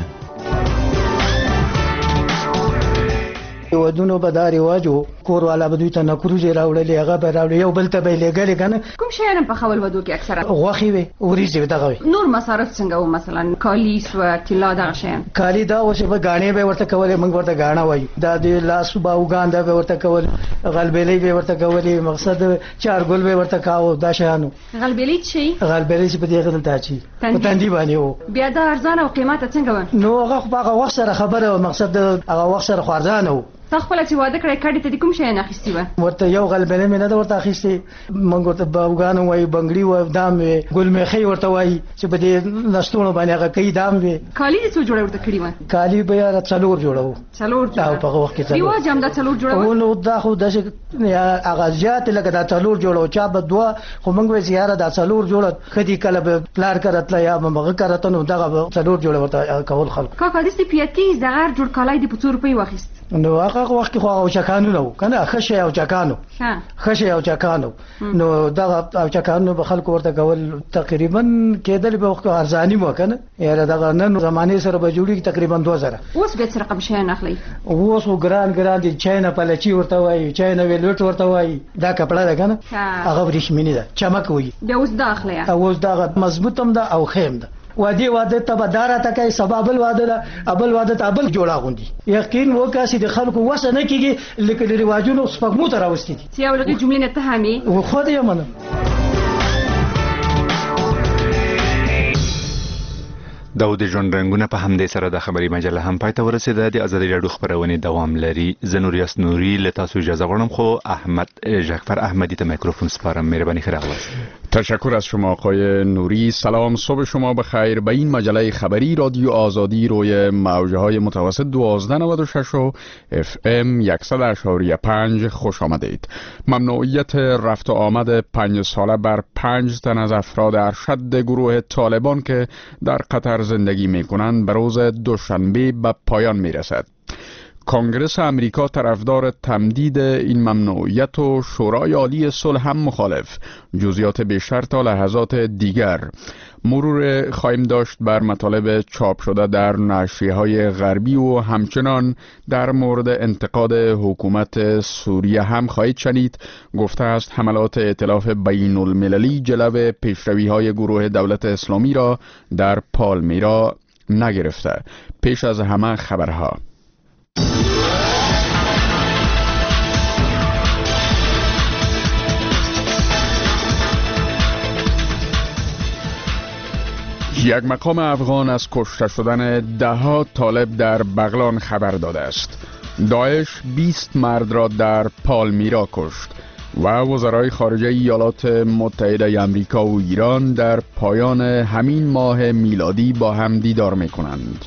ودونو به دا رواج و کور والا به دوی ته نکروزې راوړلې هغه به راوړي یو بل ته به یې لېږلې که نه. کوم شیان په خول ودو کې اکثره غوښې وې وریجې وې دغه وې. نور مصارف څنګه و مثلا کالي سوه طلا دغه شیان؟ کالي دا و چې به ګاڼې به ورته کولې موږ ورته ګاڼه وایو. دا د لاس باوګان دا به ورته کول، غلبېلۍ به ورته کولې، مقصد چارګل به ورته کاوه. دا شیانو غلبېلۍ څه شي؟ غلبېلۍ چې په دې دلته اچي په تندي باندې و. بیا دا ارزانه او قیمته څنګه و؟ نو هغه خو په هغه وخت سره خبره وه، مقصد هغه وخت سره خو ارزانه و. تا خپله چې واده کړی کډې ته دې کوم شیان اخیستي وه؟ ورته یو غلبېلۍ مې نه ده ورته اخیستې، موږ ورته باوګان وایو، بنګړي وه، دام وې، ګلمیخۍ ورته وایي چې په دې نستوڼو باندې هغه کوي دام وې. کالي دې څو جوړه ورته کړي وه؟ کالي به یاره څلور جوړه وو. څلور جوړه؟ په هغه وخت کې څلور. رواج هم دا څلور جوړه وه؟ نو دا خو داسې هغه زیات لکه دا څلور جوړه وو، چا به دوه، خو موږ وایو چې یاره دا څلور جوړه ښه دي، کله به پلار کره تله یا به هغه کره ته، نو دغه به څلور جوړه ورته کول خلکو. کاکا داسې په یاد کېږي د هر جوړ کالی دې په څو روپۍ واخیست؟ نو هغه وخت کې خو هغه چکانو نه وو که نه، ښه شی او چکانو ښه شی او چکانو. نو دغه او چکانو به خلکو ورته کول تقریبا کېدل به وخت ارزاني وه که نه. یاره دغه نن زمانې سره به جوړېږي تقریبا دوه زره. اوس بیا څه رقم شیان اخلئ؟ اوس خو ګران ګران دي، چاینه پلچي ورته وایي، چاینه ویلوټ ورته وایي. دا کپړه ده که نه، هغه وریښمینې ده، چمک وایي. بیا اوس دا اخلئ؟ اوس دغه مضبوط هم ده او ښه هم ده. وادي واده ته به دا راته کوي، سبا بل واده ده، ابل واده ته بل جوړه غوندي. یقین وکړه چې د خلکو وسه نه کېږي، لکه د رواجونو سپږمو ته راوستي دي. چې یو لغې جملې نه ته هم یې خو دې یې منم. د ژوند رنگونه په همدې سره د خبري مجله هم پای ته ورسېده. د ازادي راډیو خبرونه دوام لري. زه نوریاس نوري له تاسو اجازه غواړم خو احمد جعفر احمدی ته میکروفون سپارم. مهرباني خراغلاست. تشکر از شما آقای نوری. سلام، صبح شما بخیر. به این مجله خبری رادیو آزادی روی موجه های متوسط دوازده نود و شش و اف ام صد اشاری پنج خوش آمدید. ممنوعیت رفت و آمد پنج ساله بر پنج تن از افراد ارشد گروه طالبان که در قطر زندگی می کنند به روز دوشنبه به پایان می رسد. کنگرس امریکا طرفدار تمدید این ممنوعیت و شورای عالی صلح هم مخالف. جزئیات بیشتر تا لحظات دیگر. مرور خواهیم داشت بر مطالب چاپ شده در نشریه‌های غربی و همچنان در مورد انتقاد حکومت سوریه هم خواهید شنید. گفته است حملات ائتلاف بین المللی جلو پیشروی‌های گروه دولت اسلامی را در پالمیرا نگرفته. پیش از همه خبرها. یک مقام افغان از کشته شدن ده ها طالب در بغلان خبر داده است. داعش بیست مرد را در پالمیرا کشت و وزرای خارجه ایالات متحده آمریکا و ایران در پایان همین ماه میلادی با هم دیدار می کنند.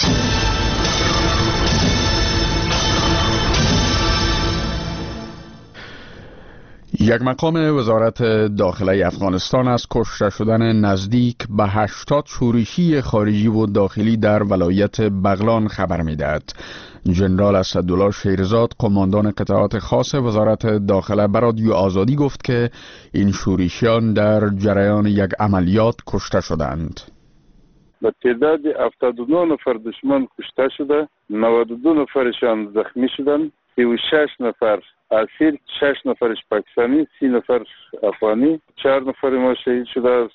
یک مقام وزارت داخله افغانستان از کشته شدن نزدیک به هشتاد شورشی خارجی و داخلی در ولایت بغلان خبر می‌دهد. جنرال اسدالله شیرزاد قماندان قطعات خاص وزارت داخله به رادیو آزادی گفت که این شورشیان در جریان یک عملیات کشته شدند. به تعداد هفتاد و نه نفر دشمن کشته شده، نود و دو نفرشان زخمی شدند، سی و شش نفر اسیر، شش نفرش پاکستانی، سی نفر افغانی، چهار نفر ما شهید شده است.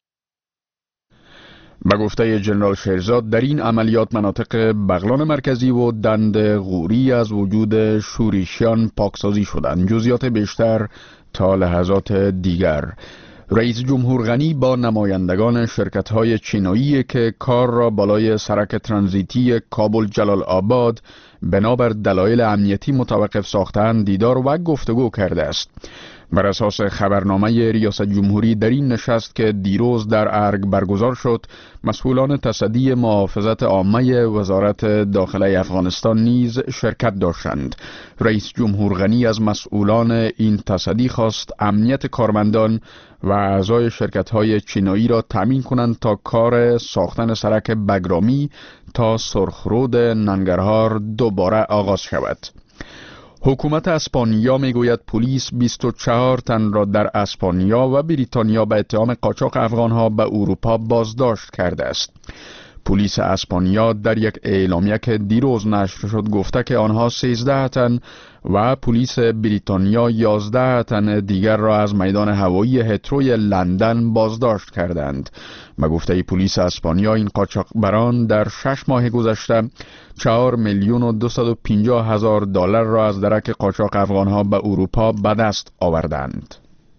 به گفته جنرال شیرزاد در این عملیات مناطق بغلان مرکزی و دند غوری از وجود شورشیان پاکسازی شدند. جزئیات بیشتر تا لحظات دیگر. رئیس جمهور غنی با نمایندگان شرکت‌های چینایی که کار را بالای سرک ترانزیتی کابل جلال آباد بنابر دلایل امنیتی متوقف ساختند دیدار و گفتگو کرده است. بر اساس خبرنامه ریاست جمهوری در این نشست که دیروز در ارگ برگزار شد، مسئولان تصدی محافظت عامه وزارت داخله افغانستان نیز شرکت داشتند. رئیس جمهور غنی از مسئولان این تصدی خواست امنیت کارمندان و اعضای شرکت‌های چینایی را تامین کنند تا کار ساختن سرک بگرامی تا سرخرود ننگرهار دوباره آغاز شود. حکومت اسپانیا میگوید پلیس بیست و چهار تن را در اسپانیا و بریتانیا به اتهام قاچاق افغانها به اروپا بازداشت کرده است. پلیس اسپانیا در یک اعلامیه که دیروز نشر شد گفته که آنها سیزده تن و پلیس بریتانیا یازده تن دیگر را از میدان هوایی هتروی لندن بازداشت کردند. به گفته پلیس اسپانیا این قاچاقبران در شش ماه گذشته چهار میلیون و دویست و پنجاه هزار دلار را از درک قاچاق افغانها به اروپا به دست آوردند.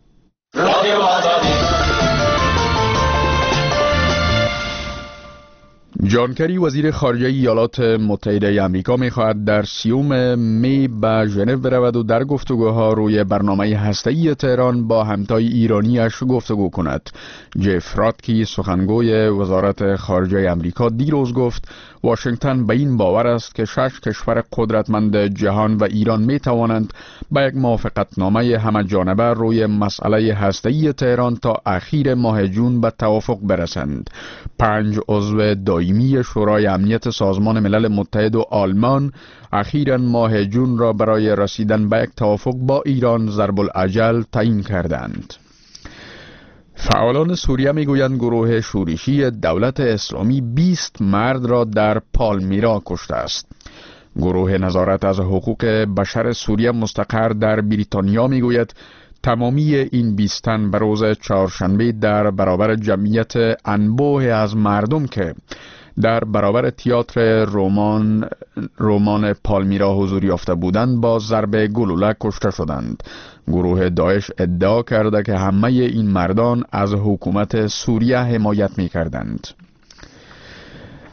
جان کری وزیر خارجه ایالات متحده آمریکا می‌خواهد در سیوم می به ژنو برود و در گفتگوها روی برنامه هسته‌ای تهران با همتای ایرانیش گفتگو کند. جف راتکی سخنگوی وزارت خارجه آمریکا دیروز گفت واشنگتن به این باور است که شش کشور قدرتمند جهان و ایران می توانند با یک موافقتنامه همه جانبه روی مسئله هسته‌ای تهران تا اخیر ماه جون به توافق برسند. پنج عضو دائمی شورای امنیت سازمان ملل متحد و آلمان اخیراً ماه جون را برای رسیدن به یک توافق با ایران ضرب الاجل تعیین کردند. فعالان سوریه میگویند گروه شورشی دولت اسلامی بیست مرد را در پالمیرا کشته است. گروه نظارت از حقوق بشر سوریه مستقر در بریتانیا میگوید تمامی این بیست تن به روز چهارشنبه در برابر جمعیت انبوه از مردم که در برابر تئاتر رمان رمان پالمیرا حضور یافته بودند با ضرب گلوله کشته شدند. گروه داعش ادعا کرده که همه این مردان از حکومت سوریه حمایت می کردند.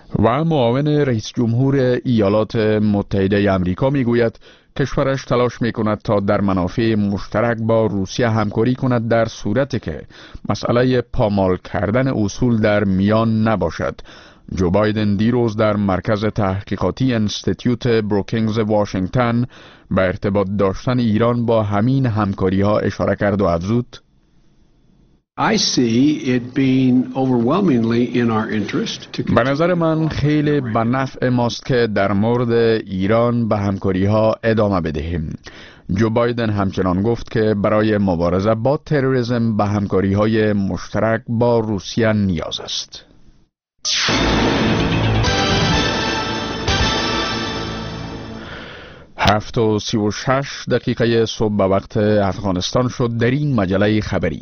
و معاون رئیس جمهور ایالات متحده آمریکا میگوید کشورش تلاش میکند تا در منافع مشترک با روسیه همکاری کند در صورتی که مسئله پامال کردن اصول در میان نباشد. جو بایدن دیروز در مرکز تحقیقاتی انستیتیوت بروکینگز واشنگتن به ارتباط داشتن ایران با همین همکاری ها اشاره کرد و افزود: I see it being overwhelmingly in our interest to به نظر من خیلی به نفع ماست که در مورد ایران به همکاری ها ادامه بدهیم. جو بایدن همچنان گفت که برای مبارزه با تروریسم به همکاری های مشترک با روسیه نیاز است. هفت و سی و شش دقیقه صبح به وقت افغانستان شد. در این مجله خبری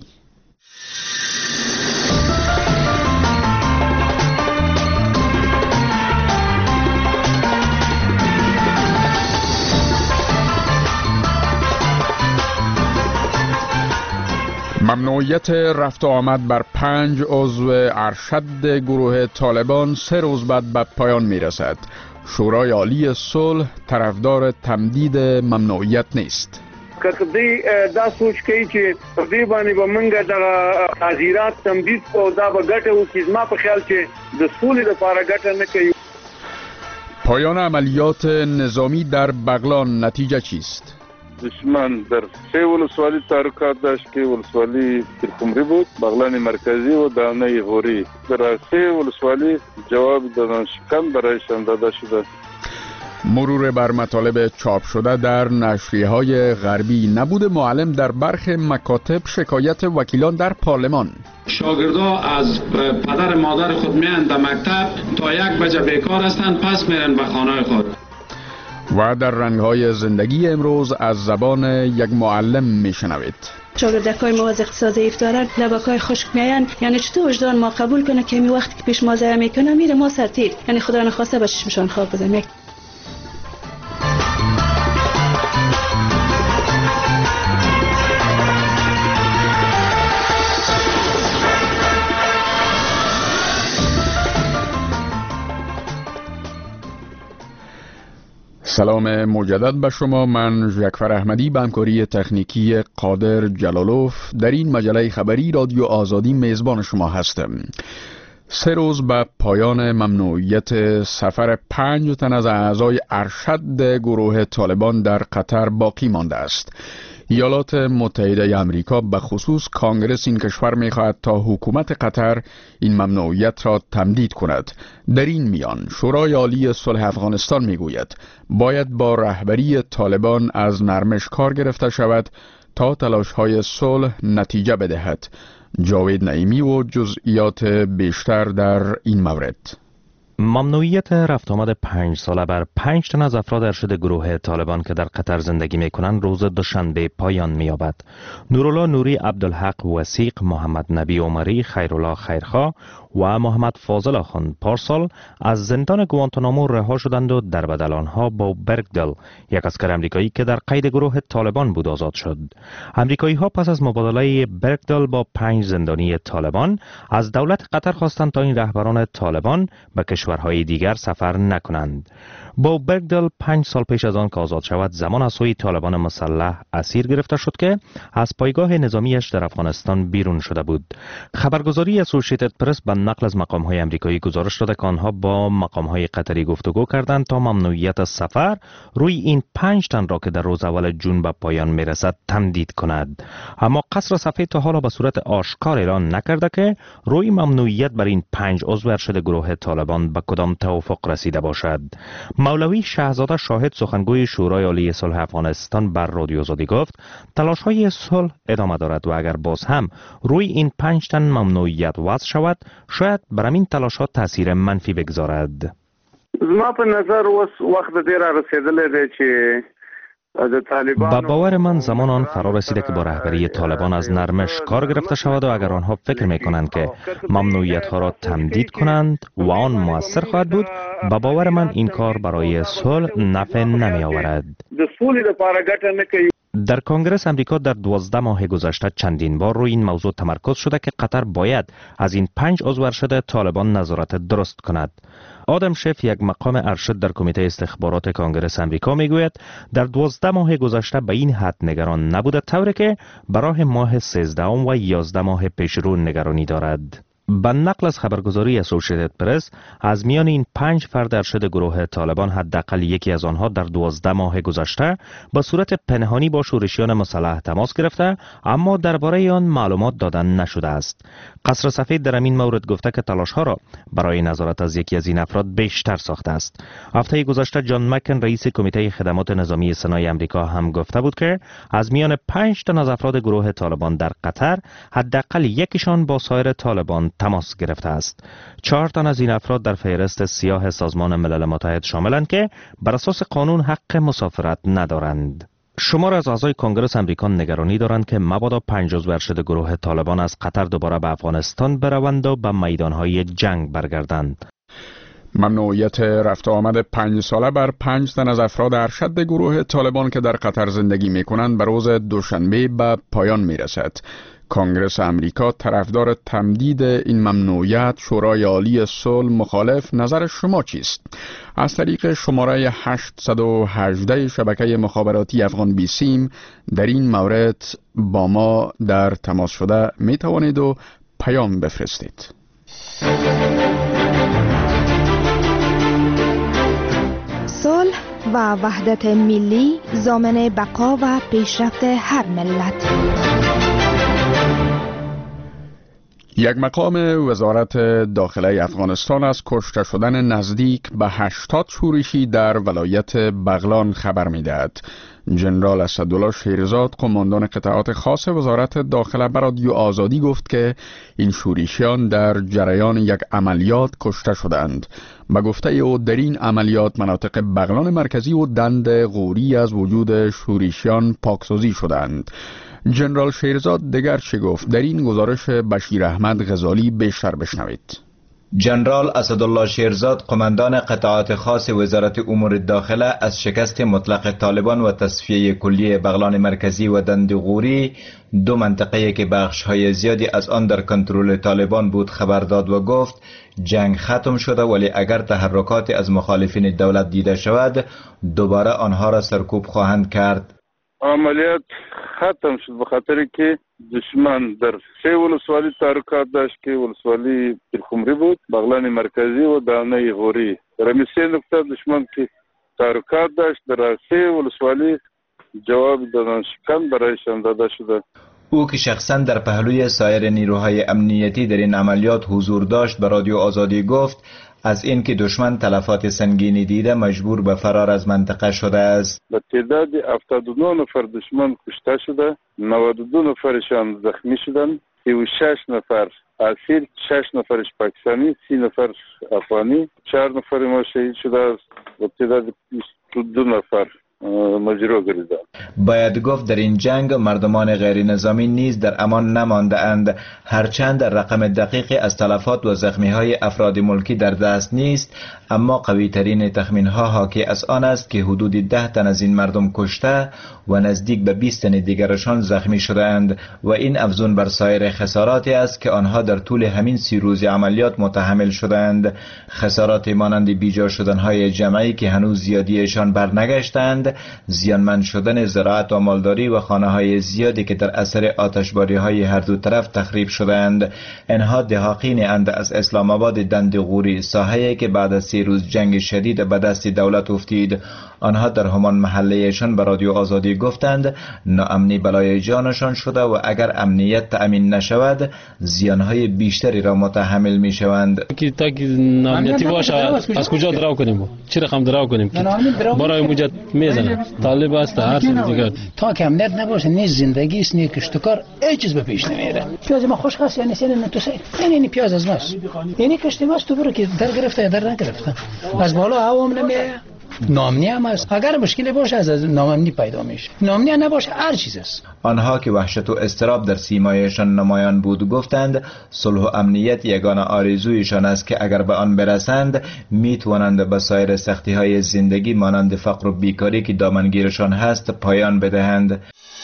ممنوعیت رفت و آمد بر پنج عضو ارشد گروه طالبان سه روز بعد به پایان می رسد. شورای عالی صلح طرفدار تمدید ممنوعیت نیست. کدی دا سوچ کوي چې دې باندې به موږ د حاضرات تمدید کو دا به ګټه او کیزما په خیال چې د سولې لپاره ګټه نه کوي. پایان عملیات نظامی در بغلان نتیجه چیست؟ دشمن در سه ولسوالی تحرکات داشت که ولسوالی ترکمری بود، بغلان مرکزی و دانه غوری. در سه ولسوالی جواب دادن شکن برایشان داده شده. مرور بر مطالب چاپ شده در نشریه‌های غربی. نبود معلم در برخی مکاتب شکایت وکیلان در پارلمان. شاگردها از پدر مادر خود میان در مکتب تا یک بجه بیکار هستند، پس میرن به خانه خود. و در رنگ‌های زندگی امروز از زبان یک معلم میشنوید. شاگردکای ما از اقتصاد حیف دارن، لبکای خشک میان، یعنی چطور وجدان ما قبول کنه که می وقتی که پیش ما ضایع میکنه میره ما سرتیر، یعنی خدا نخواسته به چشمشان خواب بزنه. سلام مجدد به شما. من ژکفر احمدی به همکاری تکنیکی قادر جلالوف در این مجله خبری رادیو آزادی میزبان شما هستم. سه روز به پایان ممنوعیت سفر پنج تن از اعضای ارشد گروه طالبان در قطر باقی مانده است. ایالات متحده آمریکا به خصوص کانگرس این کشور می‌خواهد تا حکومت قطر این ممنوعیت را تمدید کند. در این میان شورای عالی صلح افغانستان میگوید باید با رهبری طالبان از نرمش کار گرفته شود تا تلاش‌های صلح نتیجه بدهد. جاوید نعیمی و جزئیات بیشتر در این مورد. ممنوعیت رفت آمد پنج ساله بر پنج تن از افراد ارشد گروه طالبان که در قطر زندگی می کنند روز دوشنبه پایان می یابد. نورالله نوری، عبدالحق وثیق، محمد نبی عمری، خیرالله خیرخواه و محمد فاضل آخوند پارسال از زندان گوانتانامو رها شدند و در بدل آنها با برگدل، یک اسکر امریکایی که در قید گروه طالبان بود، آزاد شد. امریکایی ها پس از مبادله برگدل با پنج زندانی طالبان از دولت قطر خواستند تا این رهبران طالبان به کشورهای دیگر سفر نکنند. با برگدل پنج سال پیش از آن که آزاد شود زمان از سوی طالبان مسلح اسیر گرفته شد که از پایگاه نظامیش در افغانستان بیرون شده بود. خبرگزاری اسوسییتد پرس به نقل از مقام‌های آمریکایی گزارش داده که آنها با مقام‌های قطری گفتگو کردند تا ممنوعیت سفر روی این پنج تن را که در روز اول جون به پایان میرسد تمدید کند. اما قصر صفحه تا حالا به صورت آشکار اعلان نکرده که روی ممنوعیت بر این پنج عضو ارشد گروه طالبان به کدام توافق رسیده باشد. مولوی شهزاده شاهد، سخنگوی شورای عالی صلح افغانستان، بر رادیو آزادی گفت تلاش‌های صلح ادامه دارد و اگر باز هم روی این پنج تن ممنوعیت وضع شود شاید بر این تلاش‌ها تاثیر منفی بگذارد. زما په نظر اوس وخت ډیر رسیدلی دی چې با باور من زمان آن فرا رسیده که با رهبری طالبان از نرمش کار گرفته شود و اگر آنها فکر می کنند که ممنوعیت ها را تمدید کنند و آن موثر خواهد بود، با باور من این کار برای صلح نفع نمی آورد. در کنگره امریکا در دوازده ماه گذشته چندین بار روی این موضوع تمرکز شده که قطر باید از این پنج عضو ارشد طالبان نظارت درست کند. آدم شف، یک مقام ارشد در کمیته استخبارات کنگره امریکا، میگوید در دوازده ماه گذشته به این حد نگران نبوده، طوری که برای ماه سیزدهم و یازده ماه پیشرو نگرانی دارد. به نقل از خبرگزاری اسوسییتد پرس، از میان این پنج فرد ارشد گروه طالبان حداقل یکی از آنها در دوازده ماه گذشته به صورت پنهانی با شورشیان مسلح تماس گرفته، اما درباره آن معلومات دادن نشده است. قصر سفید در این مورد گفته که تلاش‌ها را برای نظارت از یکی از این افراد بیشتر ساخته است. هفته گذشته جان مکن، رئیس کمیته خدمات نظامی سنای آمریکا، هم گفته بود که از میان پنج تن از افراد گروه طالبان در قطر حداقل یکیشان با سایر طالبان تماس گرفته است. چهار تن از این افراد در فهرست سیاه سازمان ملل متحد شاملند که بر اساس قانون حق مسافرت ندارند. شمار از اعضای کنگره امریکا نگرانی دارند که مبادا پنج عضو ارشد گروه طالبان از قطر دوباره به افغانستان بروند و به میدانهای جنگ برگردند. ممنوعیت رفت آمد پنج ساله بر پنج تن از افراد ارشد گروه طالبان که در قطر زندگی می کنند به روز دوشنبه به پایان می رسد. کنگره امریکا طرفدار تمدید این ممنوعیت، شورای عالی صلح مخالف. نظر شما چیست؟ از طریق شماره هشتصد و هجده شبکه مخابراتی افغان بیسیم در این مورد با ما در تماس شده می توانید و پیام بفرستید. صلح و وحدت ملی ضامن بقا و پیشرفت هر ملت. یک مقام وزارت داخله افغانستان از کشته شدن نزدیک به هشتاد شورشی در ولایت بغلان خبر می‌دهد. جنرال اسدالله شیرزاد، قماندان قطعات خاص وزارت داخله، به رادیو آزادی گفت که این شورشیان در جریان یک عملیات کشته شدند. به گفته او در این عملیات مناطق بغلان مرکزی و دند غوری از وجود شورشیان پاکسازی شدند. جنرال شیرزاد دیگر چه گفت؟ در این گزارش بشیر احمد غزالی بیشتر بشنوید. جنرال اسدالله شیرزاد، قماندان قطعات خاص وزارت امور داخله، از شکست مطلق طالبان و تصفیه کلی بغلان مرکزی و دند غوری، دو منطقه که بخش‌های زیادی از آن در کنترل طالبان بود، خبر داد و گفت جنگ ختم شده، ولی اگر تحرکات از مخالفین دولت دیده شود دوباره آنها را سرکوب خواهند کرد. عملیات ختم شد به خاطر که دشمن در سه ولسوالی تحرکات داشت که ولسوالی پیرخمری بود، بغلان مرکزی و دانه غوری. در همین سه نقطه دشمن که تحرکات داشت در سه ولسوالی جواب دادن شکن برایشان داده شده. او که شخصا در پهلوی سایر نیروهای امنیتی در این عملیات حضور داشت به رادیو آزادی گفت از این که دشمن تلفات سنگینی دیده مجبور به فرار از منطقه شده است. به تعداد هفتاد و نه نفر دشمن کشته شده، نود و دو نفرشان زخمی شدند، سی و شش نفر اسیر، شش نفرش پاکستانی، سی نفر افغانی، چهار نفر ما شهید شده است و تعداد بیست و دو نفر مجروح گردیدند. باید گفت در این جنگ مردمان غیر نظامی نیز در امان نمانده اند، هرچند رقم دقیقی از تلفات و زخمی های افراد ملکی در دست نیست، اما قوی ترین تخمین ها حاکی از آن است که حدود ده تن از این مردم کشته و نزدیک به بیست تن دیگرشان زخمی شده اند و این افزون بر سایر خساراتی است که آنها در طول همین سی روز عملیات متحمل شدند. خسارات مانند بیجا شدن های جمعی که هنوز زیادیشان برنگشتند، زیانمند شدن زراعت و مالداری و خانه های زیادی که در اثر آتشباری های هر دو طرف تخریب شدند. اینها دهاقین اند از اسلام آباد دند غوری، ساحه‌ای که بعد از سی روز جنگ شدید به دست دولت افتید. آنها در همان محلهشان به رادیو آزادی گفتند ناامنی بلای جانشان شده و اگر امنیت تأمین نشود زیانهای بیشتری را متحمل می شوند. که تا که ناامنیتی باشه از کجا درو کنیم؟ چه رقم درو کنیم؟ برای موجت میزنه طالب است هر چیز دیگه. تا که امنیت نباشه نه زندگی است نه کشتکار هیچ چیز به پیش نمیره. پیاز ما خوش خاص یعنی سن تو سه یعنی پیاز از ماست، یعنی کشتی ماست تو برو که در گرفته یا در نگرفته از بالا هوام نمیه. ناامنی هم است، اگر مشکلی باشه از ناامنی پیدا میشه، ناامنی نباشه هر چیز است. آنها که وحشت و اضطراب در سیمایشان نمایان بود گفتند صلح و امنیت یگانه آرزویشان است که اگر به آن برسند میتوانند به سایر سختی های زندگی مانند فقر و بیکاری که دامنگیرشان هست پایان بدهند.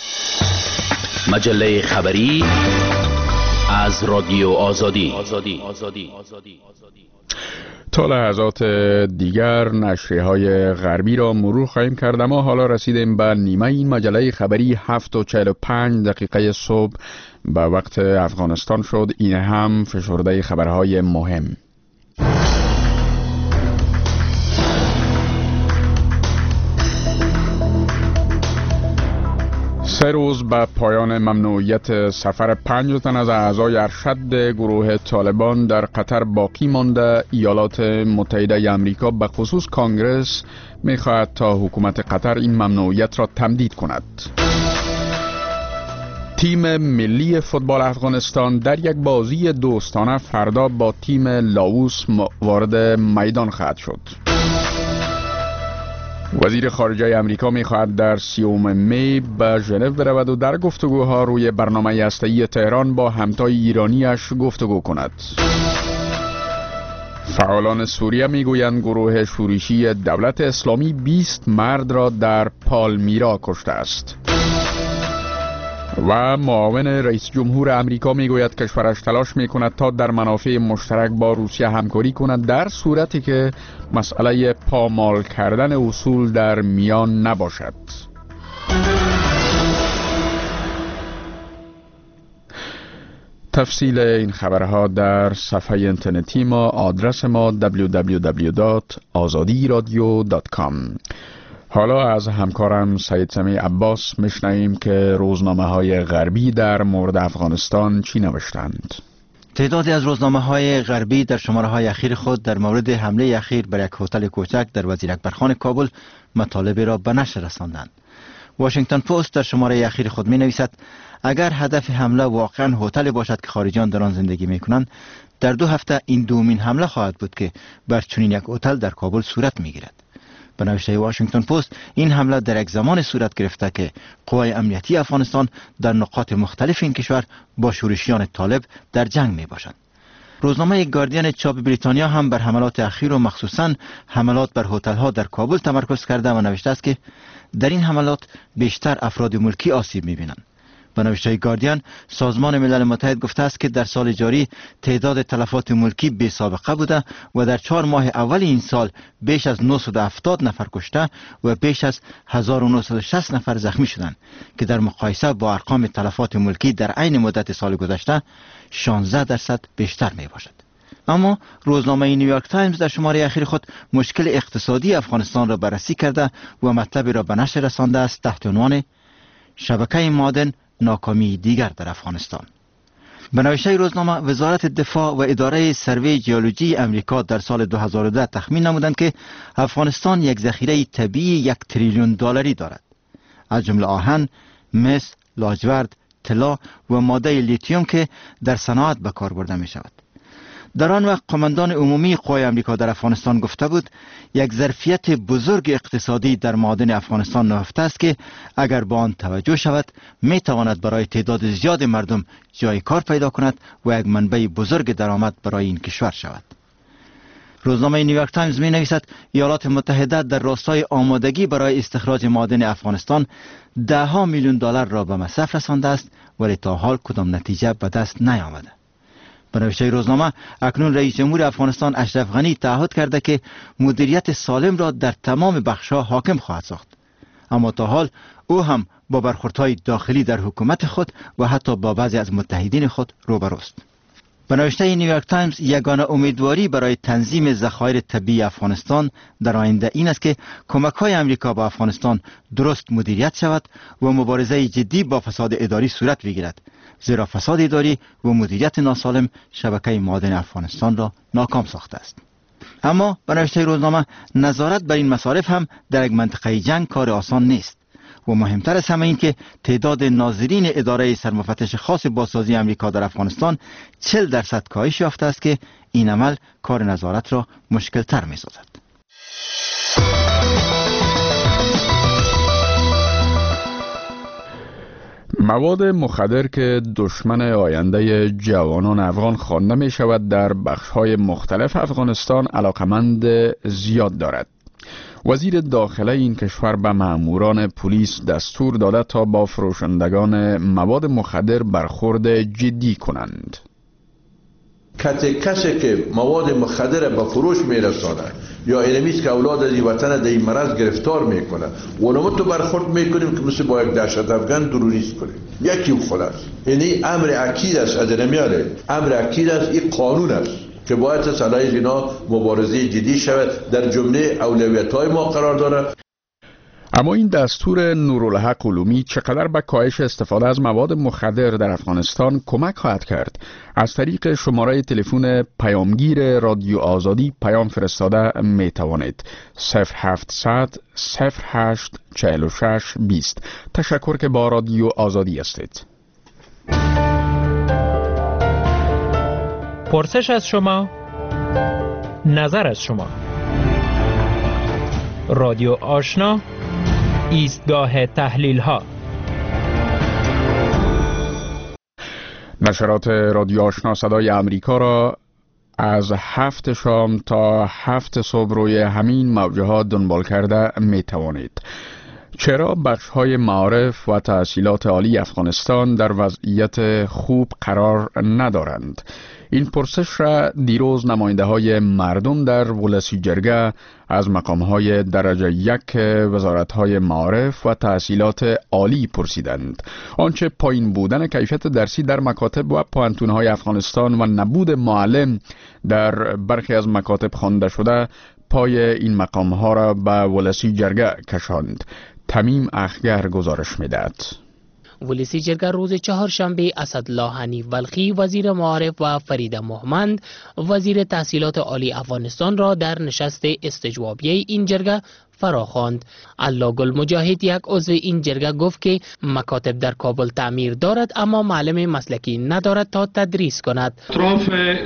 مجله خبری از رادیو آزادی. تا لحظات دیگر نشریه‌های غربی را مرور خواهیم کرد، اما حالا رسیدیم به نیمه این مجله خبری. هفت و چهل و پنج دقیقه صبح به وقت افغانستان شد. این هم فشرده خبرهای مهم. سه روز به پایان ممنوعیت سفر پنج تن از اعضای ارشد گروه طالبان در قطر باقی مانده، ایالات متحده آمریکا به خصوص کانگرس می‌خواهد تا حکومت قطر این ممنوعیت را تمدید کند. تیم ملی فوتبال افغانستان در یک بازی دوستانه فردا با تیم لاوس وارد میدان خواهد شد. وزیر خارجه امریکا می‌خواهد در سیوم می به ژنو برود و در گفتگوها روی برنامه هسته‌ای تهران با همتای ایرانیش گفتگو کند. فعالان سوریه میگویند گروه شورشی دولت اسلامی بیست مرد را در پالمیرا کشته است. و معاون رئیس جمهور امریکا میگوید کشورش تلاش میکند تا در منافع مشترک با روسیه همکاری کند در صورتی که مسئله پامال کردن اصول در میان نباشد. تفصیل این خبرها در صفحه اینترنتی ما، آدرس ما دبلیو دبلیو دبلیو دات آزادی رادیو دات کام. حالا از همکارم سید سمیع عباس میشنویم که روزنامه های غربی در مورد افغانستان چی نوشتند. تعدادی از روزنامه های غربی در شماره های اخیر خود در مورد حمله اخیر بر یک هتل کوچک در وزیر اکبرخان کابل مطالب را به نشر رساندند. واشنگتن پست در شماره اخیر خود می نویسد اگر هدف حمله واقعا هتل باشد که خارجیان در آن زندگی می کنند، در دو هفته این دومین حمله خواهد بود که بر چنین یک هتل در کابل صورت می گیرد. به نوشته واشنگتن پست این حمله در یک زمان صورت گرفته که قوای امنیتی افغانستان در نقاط مختلف این کشور با شورشیان طالب در جنگ می باشند. روزنامه گاردین چاپ بریتانیا هم بر حملات اخیر و مخصوصاً حملات بر هتل‌ها در کابل تمرکز کرده و نوشته است که در این حملات بیشتر افراد ملکی آسیب می‌بینند. به نوشته گاردین، سازمان ملل متحد گفته است که در سال جاری تعداد تلفات ملکی بی سابقه بوده و در چهار ماه اول این سال بیش از نهصد و هفتاد نفر کشته و بیش از هزار و نهصد و شصت نفر زخمی شدند که در مقایسه با ارقام تلفات ملکی در عین مدت سال گذشته شانزده درصد بیشتر می باشد. اما روزنامه نیویورک تایمز در شماره اخیر خود مشکل اقتصادی افغانستان را بررسی کرده و مطلبی را به نشر رسانده است تحت عنوان شبکه معدن ناکامی دیگر در افغانستان. به نوشته روزنامه، وزارت دفاع و اداره سروی ژئولوژی امریکا در سال دو هزار و ده تخمین نمودند که افغانستان یک ذخیره طبیعی یک تریلیون دلاری دارد، از جمله آهن، مس، لاجورد، طلا و ماده لیتیوم که در صنعت به کار برده می شود. در آن وقت قماندان عمومی قوای امریکا در افغانستان گفته بود یک ظرفیت بزرگ اقتصادی در معادن افغانستان نهفته است که اگر با آن توجه شود می تواند برای تعداد زیاد مردم جای کار پیدا کند و یک منبع بزرگ درآمد برای این کشور شود. روزنامه نیویورک تایمز می نویسد ایالات متحده در راستای آمادگی برای استخراج معادن افغانستان ده ها میلیون دلار را به مصرف رسانده است، ولی تا حال کدام نتیجه به دست نیامده. به نوشته روزنامه، اکنون رئیس جمهور افغانستان اشرف غنی تعهد کرده که مدیریت سالم را در تمام بخش‌ها حاکم خواهد ساخت، اما تا حال او هم با برخوردهای داخلی در حکومت خود و حتی با بعضی از متحدین خود روبروست. به نوشته نیویورک تایمز، یگانه امیدواری برای تنظیم ذخایر طبیعی افغانستان در آینده این است که کمک‌های امریکا به افغانستان درست مدیریت شود و مبارزه جدی با فساد اداری صورت بگیرد، زیرا فساد اداری و مدیریت ناسالم شبکه معادن افغانستان را ناکام ساخته است. اما به نوشته روزنامه، نظارت بر این مصارف هم در یک منطقه جنگ کار آسان نیست و مهمتر از همه این که تعداد ناظرین اداره سرمفتش خاص بازسازی امریکا در افغانستان چهل درصد کاهش یافته است که این عمل کار نظارت را مشکل تر می سازد. مواد مخدر که دشمن آینده جوانان افغان خوانده می شود در بخش‌های مختلف افغانستان علاقمند زیاد دارد. وزیر داخله این کشور به ماموران پلیس دستور داده تا با فروشندگان مواد مخدر برخورد جدی کنند. کسی کسی که مواد مخدر به فروش میرسانه یا اینمیست که اولاد از وطن در این مرض گرفتار میکنه ونما تو برخورد میکنیم که مثل با یک دهشت افغان تروریست کنیم. یکی خلاص یعنی امر اکید است، از نمیاره امر اکید است، این قانون است که باید علیه اینا مبارزه جدی شود، در جمله اولویت های ما قرار داره. اما این دستور نورالحق علومی چقدر به کاهش استفاده از مواد مخدر در افغانستان کمک خواهد کرد؟ از طریق شماره تلفن پیامگیر رادیو آزادی پیام فرستاده می توانید. صفر هفتصد صفر هشت چهل و شش بیست. تشکر که با رادیو آزادی هستید. پرسش از شما، نظر از شما. رادیو آشنا، ایستگاه تحلیل ها. نشرات رادیو آشنا صدای امریکا را از هفت شام تا هفت صبح روی همین موجه ها دنبال کرده می توانید. چرا بخش های معارف و تحصیلات عالی افغانستان در وضعیت خوب قرار ندارند؟ این پرسش را دیروز نماینده های مردم در ولسی جرگه از مقام های درجه یک وزارت های معارف و تحصیلات عالی پرسیدند. آنچه پایین بودن کیفیت درسی در مکاتب و پوهنتون های افغانستان و نبود معلم در برخی از مکاتب خوانده شده پای این مقام ها را به ولسی جرگه کشاند. تمیم اخگر گزارش می‌دهد. ولسی جرگه روز چهارشنبه اسدالله حنیف بلخی وزیر معارف و فریده مهمند وزیر تحصیلات عالی افغانستان را در نشست استجوابیه این جرگه فراخواند. الله گل مجاهد یک عضو این جرگه گفت که مکاتب در کابل تعمیر دارد اما معلم مسلکی ندارد تا تدریس کند. اطراف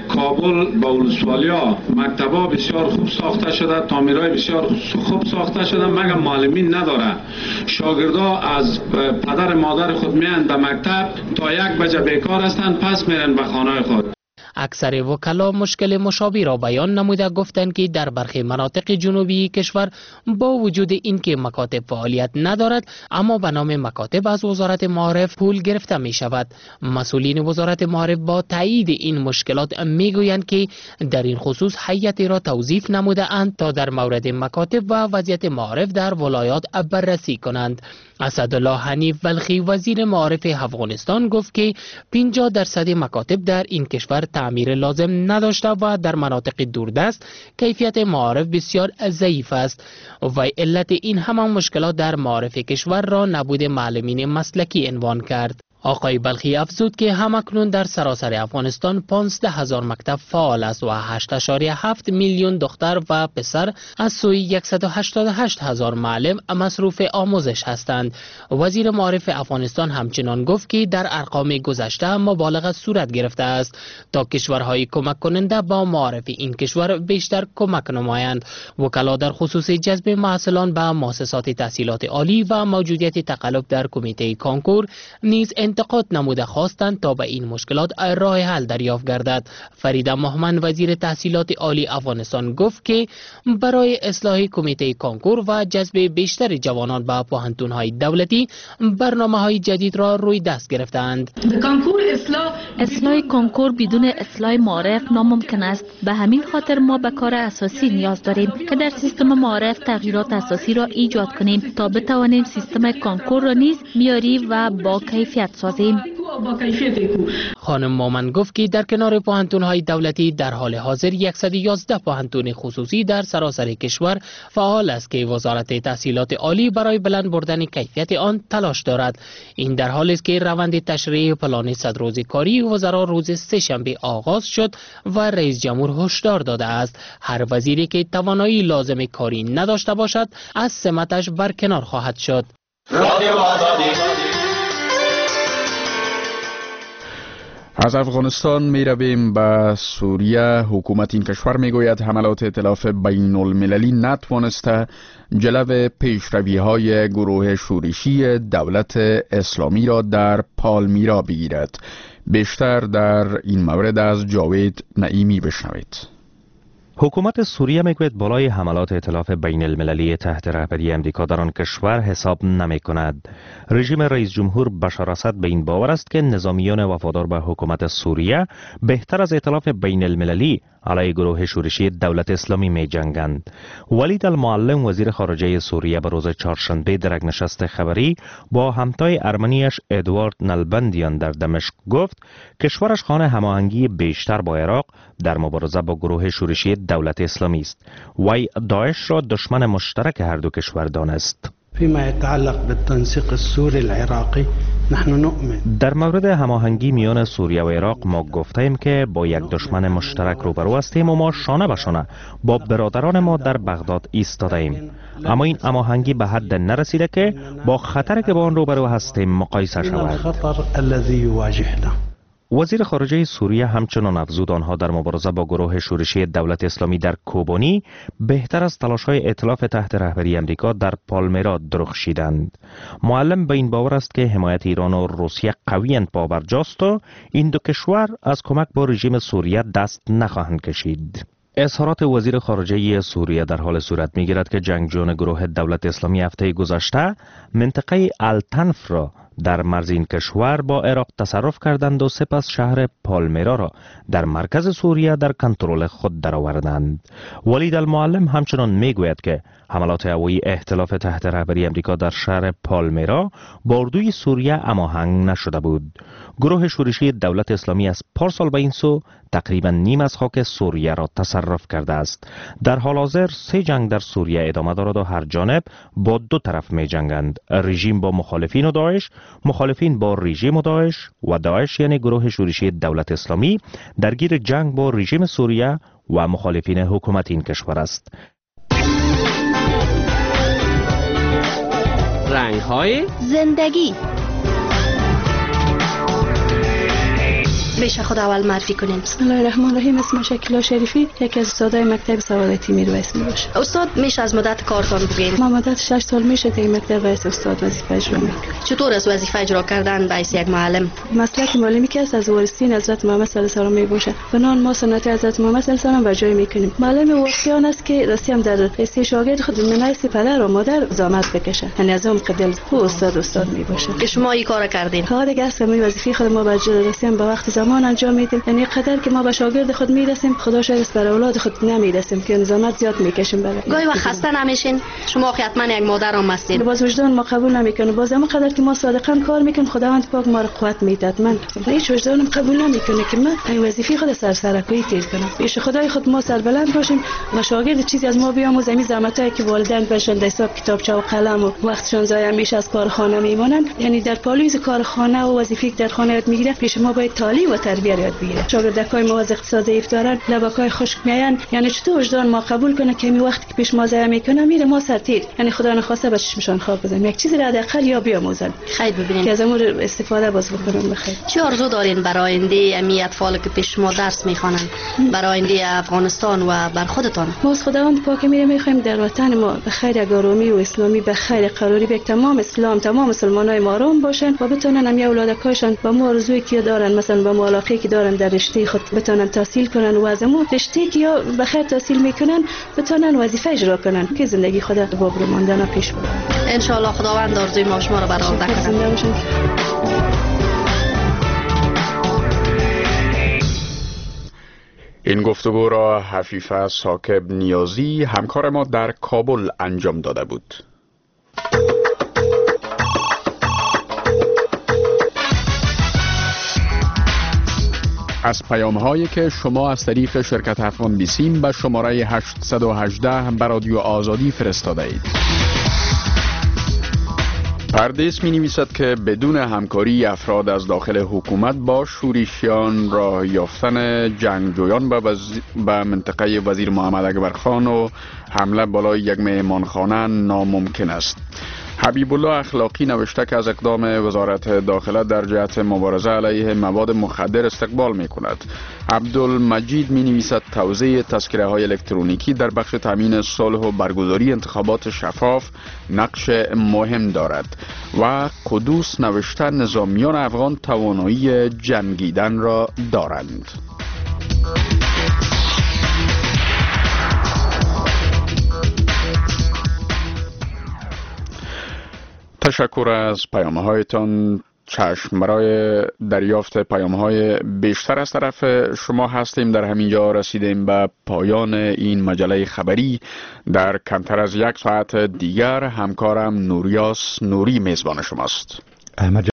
کابل با ولسوالیا مکتبا بسیار خوب ساخته شده، تعمیرهای بسیار خوب ساخته شده، مگر معلمین نداره. شاگردا از پدر مادر خود میان به مکتب تا یک بجه بیکار هستند، پس میرن به خانه خود. اکثر وکلا مشکل مشابه را بیان نموده گفتند که در برخی مناطق جنوبی کشور با وجود اینکه مکاتب فعالیت ندارد اما به نام مکاتب از وزارت معارف پول گرفته می شود. مسئولین وزارت معارف با تایید این مشکلات می گویند که در این خصوص هیئتی را توظیف نموده اند تا در مورد مکاتب و وضعیت معارف در ولایات بررسی کنند. اسدالله حنیف بلخی وزیر معارف افغانستان گفت که پنجاه درصد مکاتب در این کشور تعمیر لازم نداشته و در مناطق دوردست کیفیت معارف بسیار ضعیف است و علت این همان مشکلات در معارف کشور را نبود معلمین مسلکی عنوان کرد. آقای بلخی افزود که همکنون در سراسر افغانستان پانزده هزار مکتب فعال است و هشت ممیز هفت میلیون دختر و پسر از سوی صد و هشتاد و هشت هزار معلم مصروف آموزش هستند. وزیر معارف افغانستان همچنان گفت که در ارقام گذشته مبالغه صورت گرفته است تا کشورهای کمک کننده با معارف این کشور بیشتر کمک نمایند. وکلا در خصوص جذب محصلان به مؤسسات تحصیلات عالی و موجودیت تقلب در کمیته کانکور نیز انتقاد نموده خواستند تا به این مشکلات راه حل دریافت گردد. فریده مهمند وزیر تحصیلات عالی افغانستان گفت که برای اصلاح کمیته کانکور و جذب بیشتر جوانان به پوهنتون‌های دولتی برنامه‌های جدید را روی دست گرفتند. اصلاح کانکور بدون اصلاح معارف ناممکن است. به همین خاطر ما به کار اساسی نیاز داریم که در سیستم معارف تغییرات اساسی را ایجاد کنیم تا بتوانیم سیستم کانکور را نیز معیاری و با کیفیت سازیم. خانم مومن گفت که در کنار پوهنتون‌های دولتی در حال حاضر صد و یازده پوهنتون خصوصی در سراسر کشور فعال است که وزارت تحصیلات عالی برای بلند بردن کیفیت آن تلاش دارد. این در حالی است که روند تشریح پلان صد روزه کاری وزرا روز سه‌شنبه آغاز شد و رئیس جمهور هشدار داده است هر وزیری که توانایی لازم کاری نداشته باشد از سمتش برکنار خواهد شد. از افغانستان می رویم به سوریه. حکومت این کشور می گوید حملات ائتلاف بین المللی نتوانسته جلو پیشروی های گروه شورشی دولت اسلامی را در پالمیرا بگیرد. بیشتر در این مورد از جاوید نعیمی بشنوید. حکومت سوریه میگوید بالای حملات ائتلاف بین المللی تحت رهبری امریکا در آن کشور حساب نمی کند. رژیم رئیس جمهور بشار اسد به این باور است که نظامیان وفادار به حکومت سوریه بهتر از ائتلاف بین المللی علیه گروه شورشی دولت اسلامی می جنگند. ولید المعلم وزیر خارجه سوریه به روز چهارشنبه در یک نشست خبری با همتای ارمنیش ادوارد نلبندیان در دمشق گفت کشورش خواهان هماهنگی بیشتر با عراق در مبارزه با گروه شورشی دولت اسلامی است. وی داعش را دشمن مشترک هر دو کشور دانست. فيما يتعلق بالتنسيق السوري العراقي نحن نؤمن. در مورد هماهنگی میان سوریه و عراق ما گفتیم که با یک دشمن مشترک روبرو هستیم و ما شانه به شانه با برادران ما در بغداد ایستاده ایم، اما این هماهنگی به حد نرسیده که با خطری که با آن روبرو هستیم مقایسه شود. وزیر خارجه سوریه همچنان افزود آنها در مبارزه با گروه شورشی دولت اسلامی در کوبانی بهتر از تلاش‌های ائتلاف تحت رهبری امریکا در پالمیرا درخشیدند. معلم به این باور است که حمایت ایران و روسیه قویاً پابرجاست و این دو کشور از کمک با رژیم سوریه دست نخواهند کشید. اظهارات وزیر خارجه سوریه در حال صورت می‌گیرد که جنگجویان گروه دولت اسلامی هفته گذشته منطقه التنف را در مرز این کشور با عراق تصرف کردند و سپس شهر پالمیرا را در مرکز سوریه در کنترل خود درآوردند. ولید المعلم همچنان میگوید که حملات هوایی ائتلاف تحت رهبری امریکا در شهر پالمیرا با اردوی سوریه هماهنگ نشده بود. گروه شورشی دولت اسلامی از پارسال به این سو تقریبا نیم از خاک سوریه را تصرف کرده است. در حال حاضر سه جنگ در سوریه ادامه دارد و هر جانب با دو طرف می جنگند. رژیم با مخالفین و داعش، مخالفین با رژیم و داعش و داعش یعنی گروه شورشی دولت اسلامی درگیر جنگ با رژیم سوریه و مخالفین حکومت این کشور است. رنگ‌های زندگی. میشه خود اول معرفی کنین؟ بسم الله الرحمن الرحیم. اسمم شکیلا شریفی، یکی از استادای مکتب سعادتی میرویس میباشم. استاد میشه از مدت کارتان بگین؟ ما مدت شش سال میشه در مکتب وایس استاد وظیفه اجرا میکنم. چطور از وظیفه اجرا کردن به یک معلم؟ مسلک معلمی که از وارثین حضرت محمد صلی الله علیه و آله میباشه. بنان ما سنت حضرت محمد صلی الله علیه و آله بر جای میکنیم. معلم واقعیان است که راستی هم در حصه شاگرد خود نمیشه پدر و مادر زحمت بکشه. یعنی از اون قدل او استاد استاد میباشه. که شما این کار کردین؟ ها دیگه است که می وظیفه خود ما بر جای راستی به وقت زمان انجام میدیم. یعنی قدر که ما به شاگرد خود میرسیم خدا شاید بر اولاد خود نمیرسیم که نظامت زیاد میکشیم برای. گاهی وقت خسته نمیشین؟ شما حتما یک مادر هم هستین. باز وجدان ما قبول نمیکنه. باز اما قدر که ما صادقاً کار میکنیم خداوند پاک ما رو قوت میداد. من هیچ وجدانم قبول نمیکنه که من این وظیفه خود سر سرکوی تیر کنم. پیش خدای خود ما سربلند باشیم و شاگرد چیزی از ما بیاموزه. این زحمتایی که والدین بهشون حساب کتابچه و قلم و وقتشون ضایع میشه از کارخانه میمونن، یعنی در پالیز کارخانه و وظیفه در خانه یاد میگیره. پیش ما باید تعلیم و تربیت یاد بگیره. شاگردای ما از اقتصاد ضعیف دارن، لباکای خشک میان، یعنی چطور وجدان ما قبول کنه که می وقتی که پیش ما ضایع میکنه میره ما سرتیر، یعنی خدا نخواسته به چشمشان خواب بزنیم. یک چیزی را حداقل یا بیاموزن. خیر ببینید که از امور استفاده باز بکنن. بخیر. چه آرزو دارین برای آینده امی اطفال که پیش ما درس میخوانن، برای آینده افغانستان و بر خودتان؟ ما از خداوند پاک میره میخوایم در وطن ما به خیر آرامی و اسلامی به خیر قراری به تمام اسلام تمام مسلمانای ما آرام باشن و بتونن هم اولادکاشون با ما آرزویی که دارن، مثلا با ما علاقه که دارن در رشته خود بتونن تحصیل کنن و از مو رشته که یا به خیر تحصیل میکنن بتونن وظیفه اجرا کنن که زندگی خود با برو ماندن پیش بره. ان شاء الله خداوند آرزوی ما شما رو برآورده کنه. این گفتگو را حفیفه ثاقب نیازی همکار ما در کابل انجام داده بود. از پیام هایی که شما از طریق شرکت افغان بیسیم به شماره هشتصد و هجده به رادیو آزادی فرستاده اید. پردیس می نویسد که بدون همکاری افراد از داخل حکومت با شورشیان راه یافتن جنگجویان به, وز... به منطقه وزیر محمد اکبر خان و حمله بالای یک مهمانخانه ناممکن است. حبیب الله اخلاقی نوشته که از اقدام وزارت داخله در جهت مبارزه علیه مواد مخدر استقبال می کند. عبدالمجید می نویسد توزیع تذکره های الکترونیکی در بخش تامین صلح و برگزاری انتخابات شفاف نقش مهم دارد و قدوس نوشته نظامیان افغان توانایی جنگیدن را دارند. تشکر از پیام‌هایتان. چشم برای دریافت پیام‌های بیشتر از طرف شما هستیم. در همین جا رسیدیم به پایان این مجله خبری. در کمتر از یک ساعت دیگر همکارم نوریاس نوری میزبان شماست.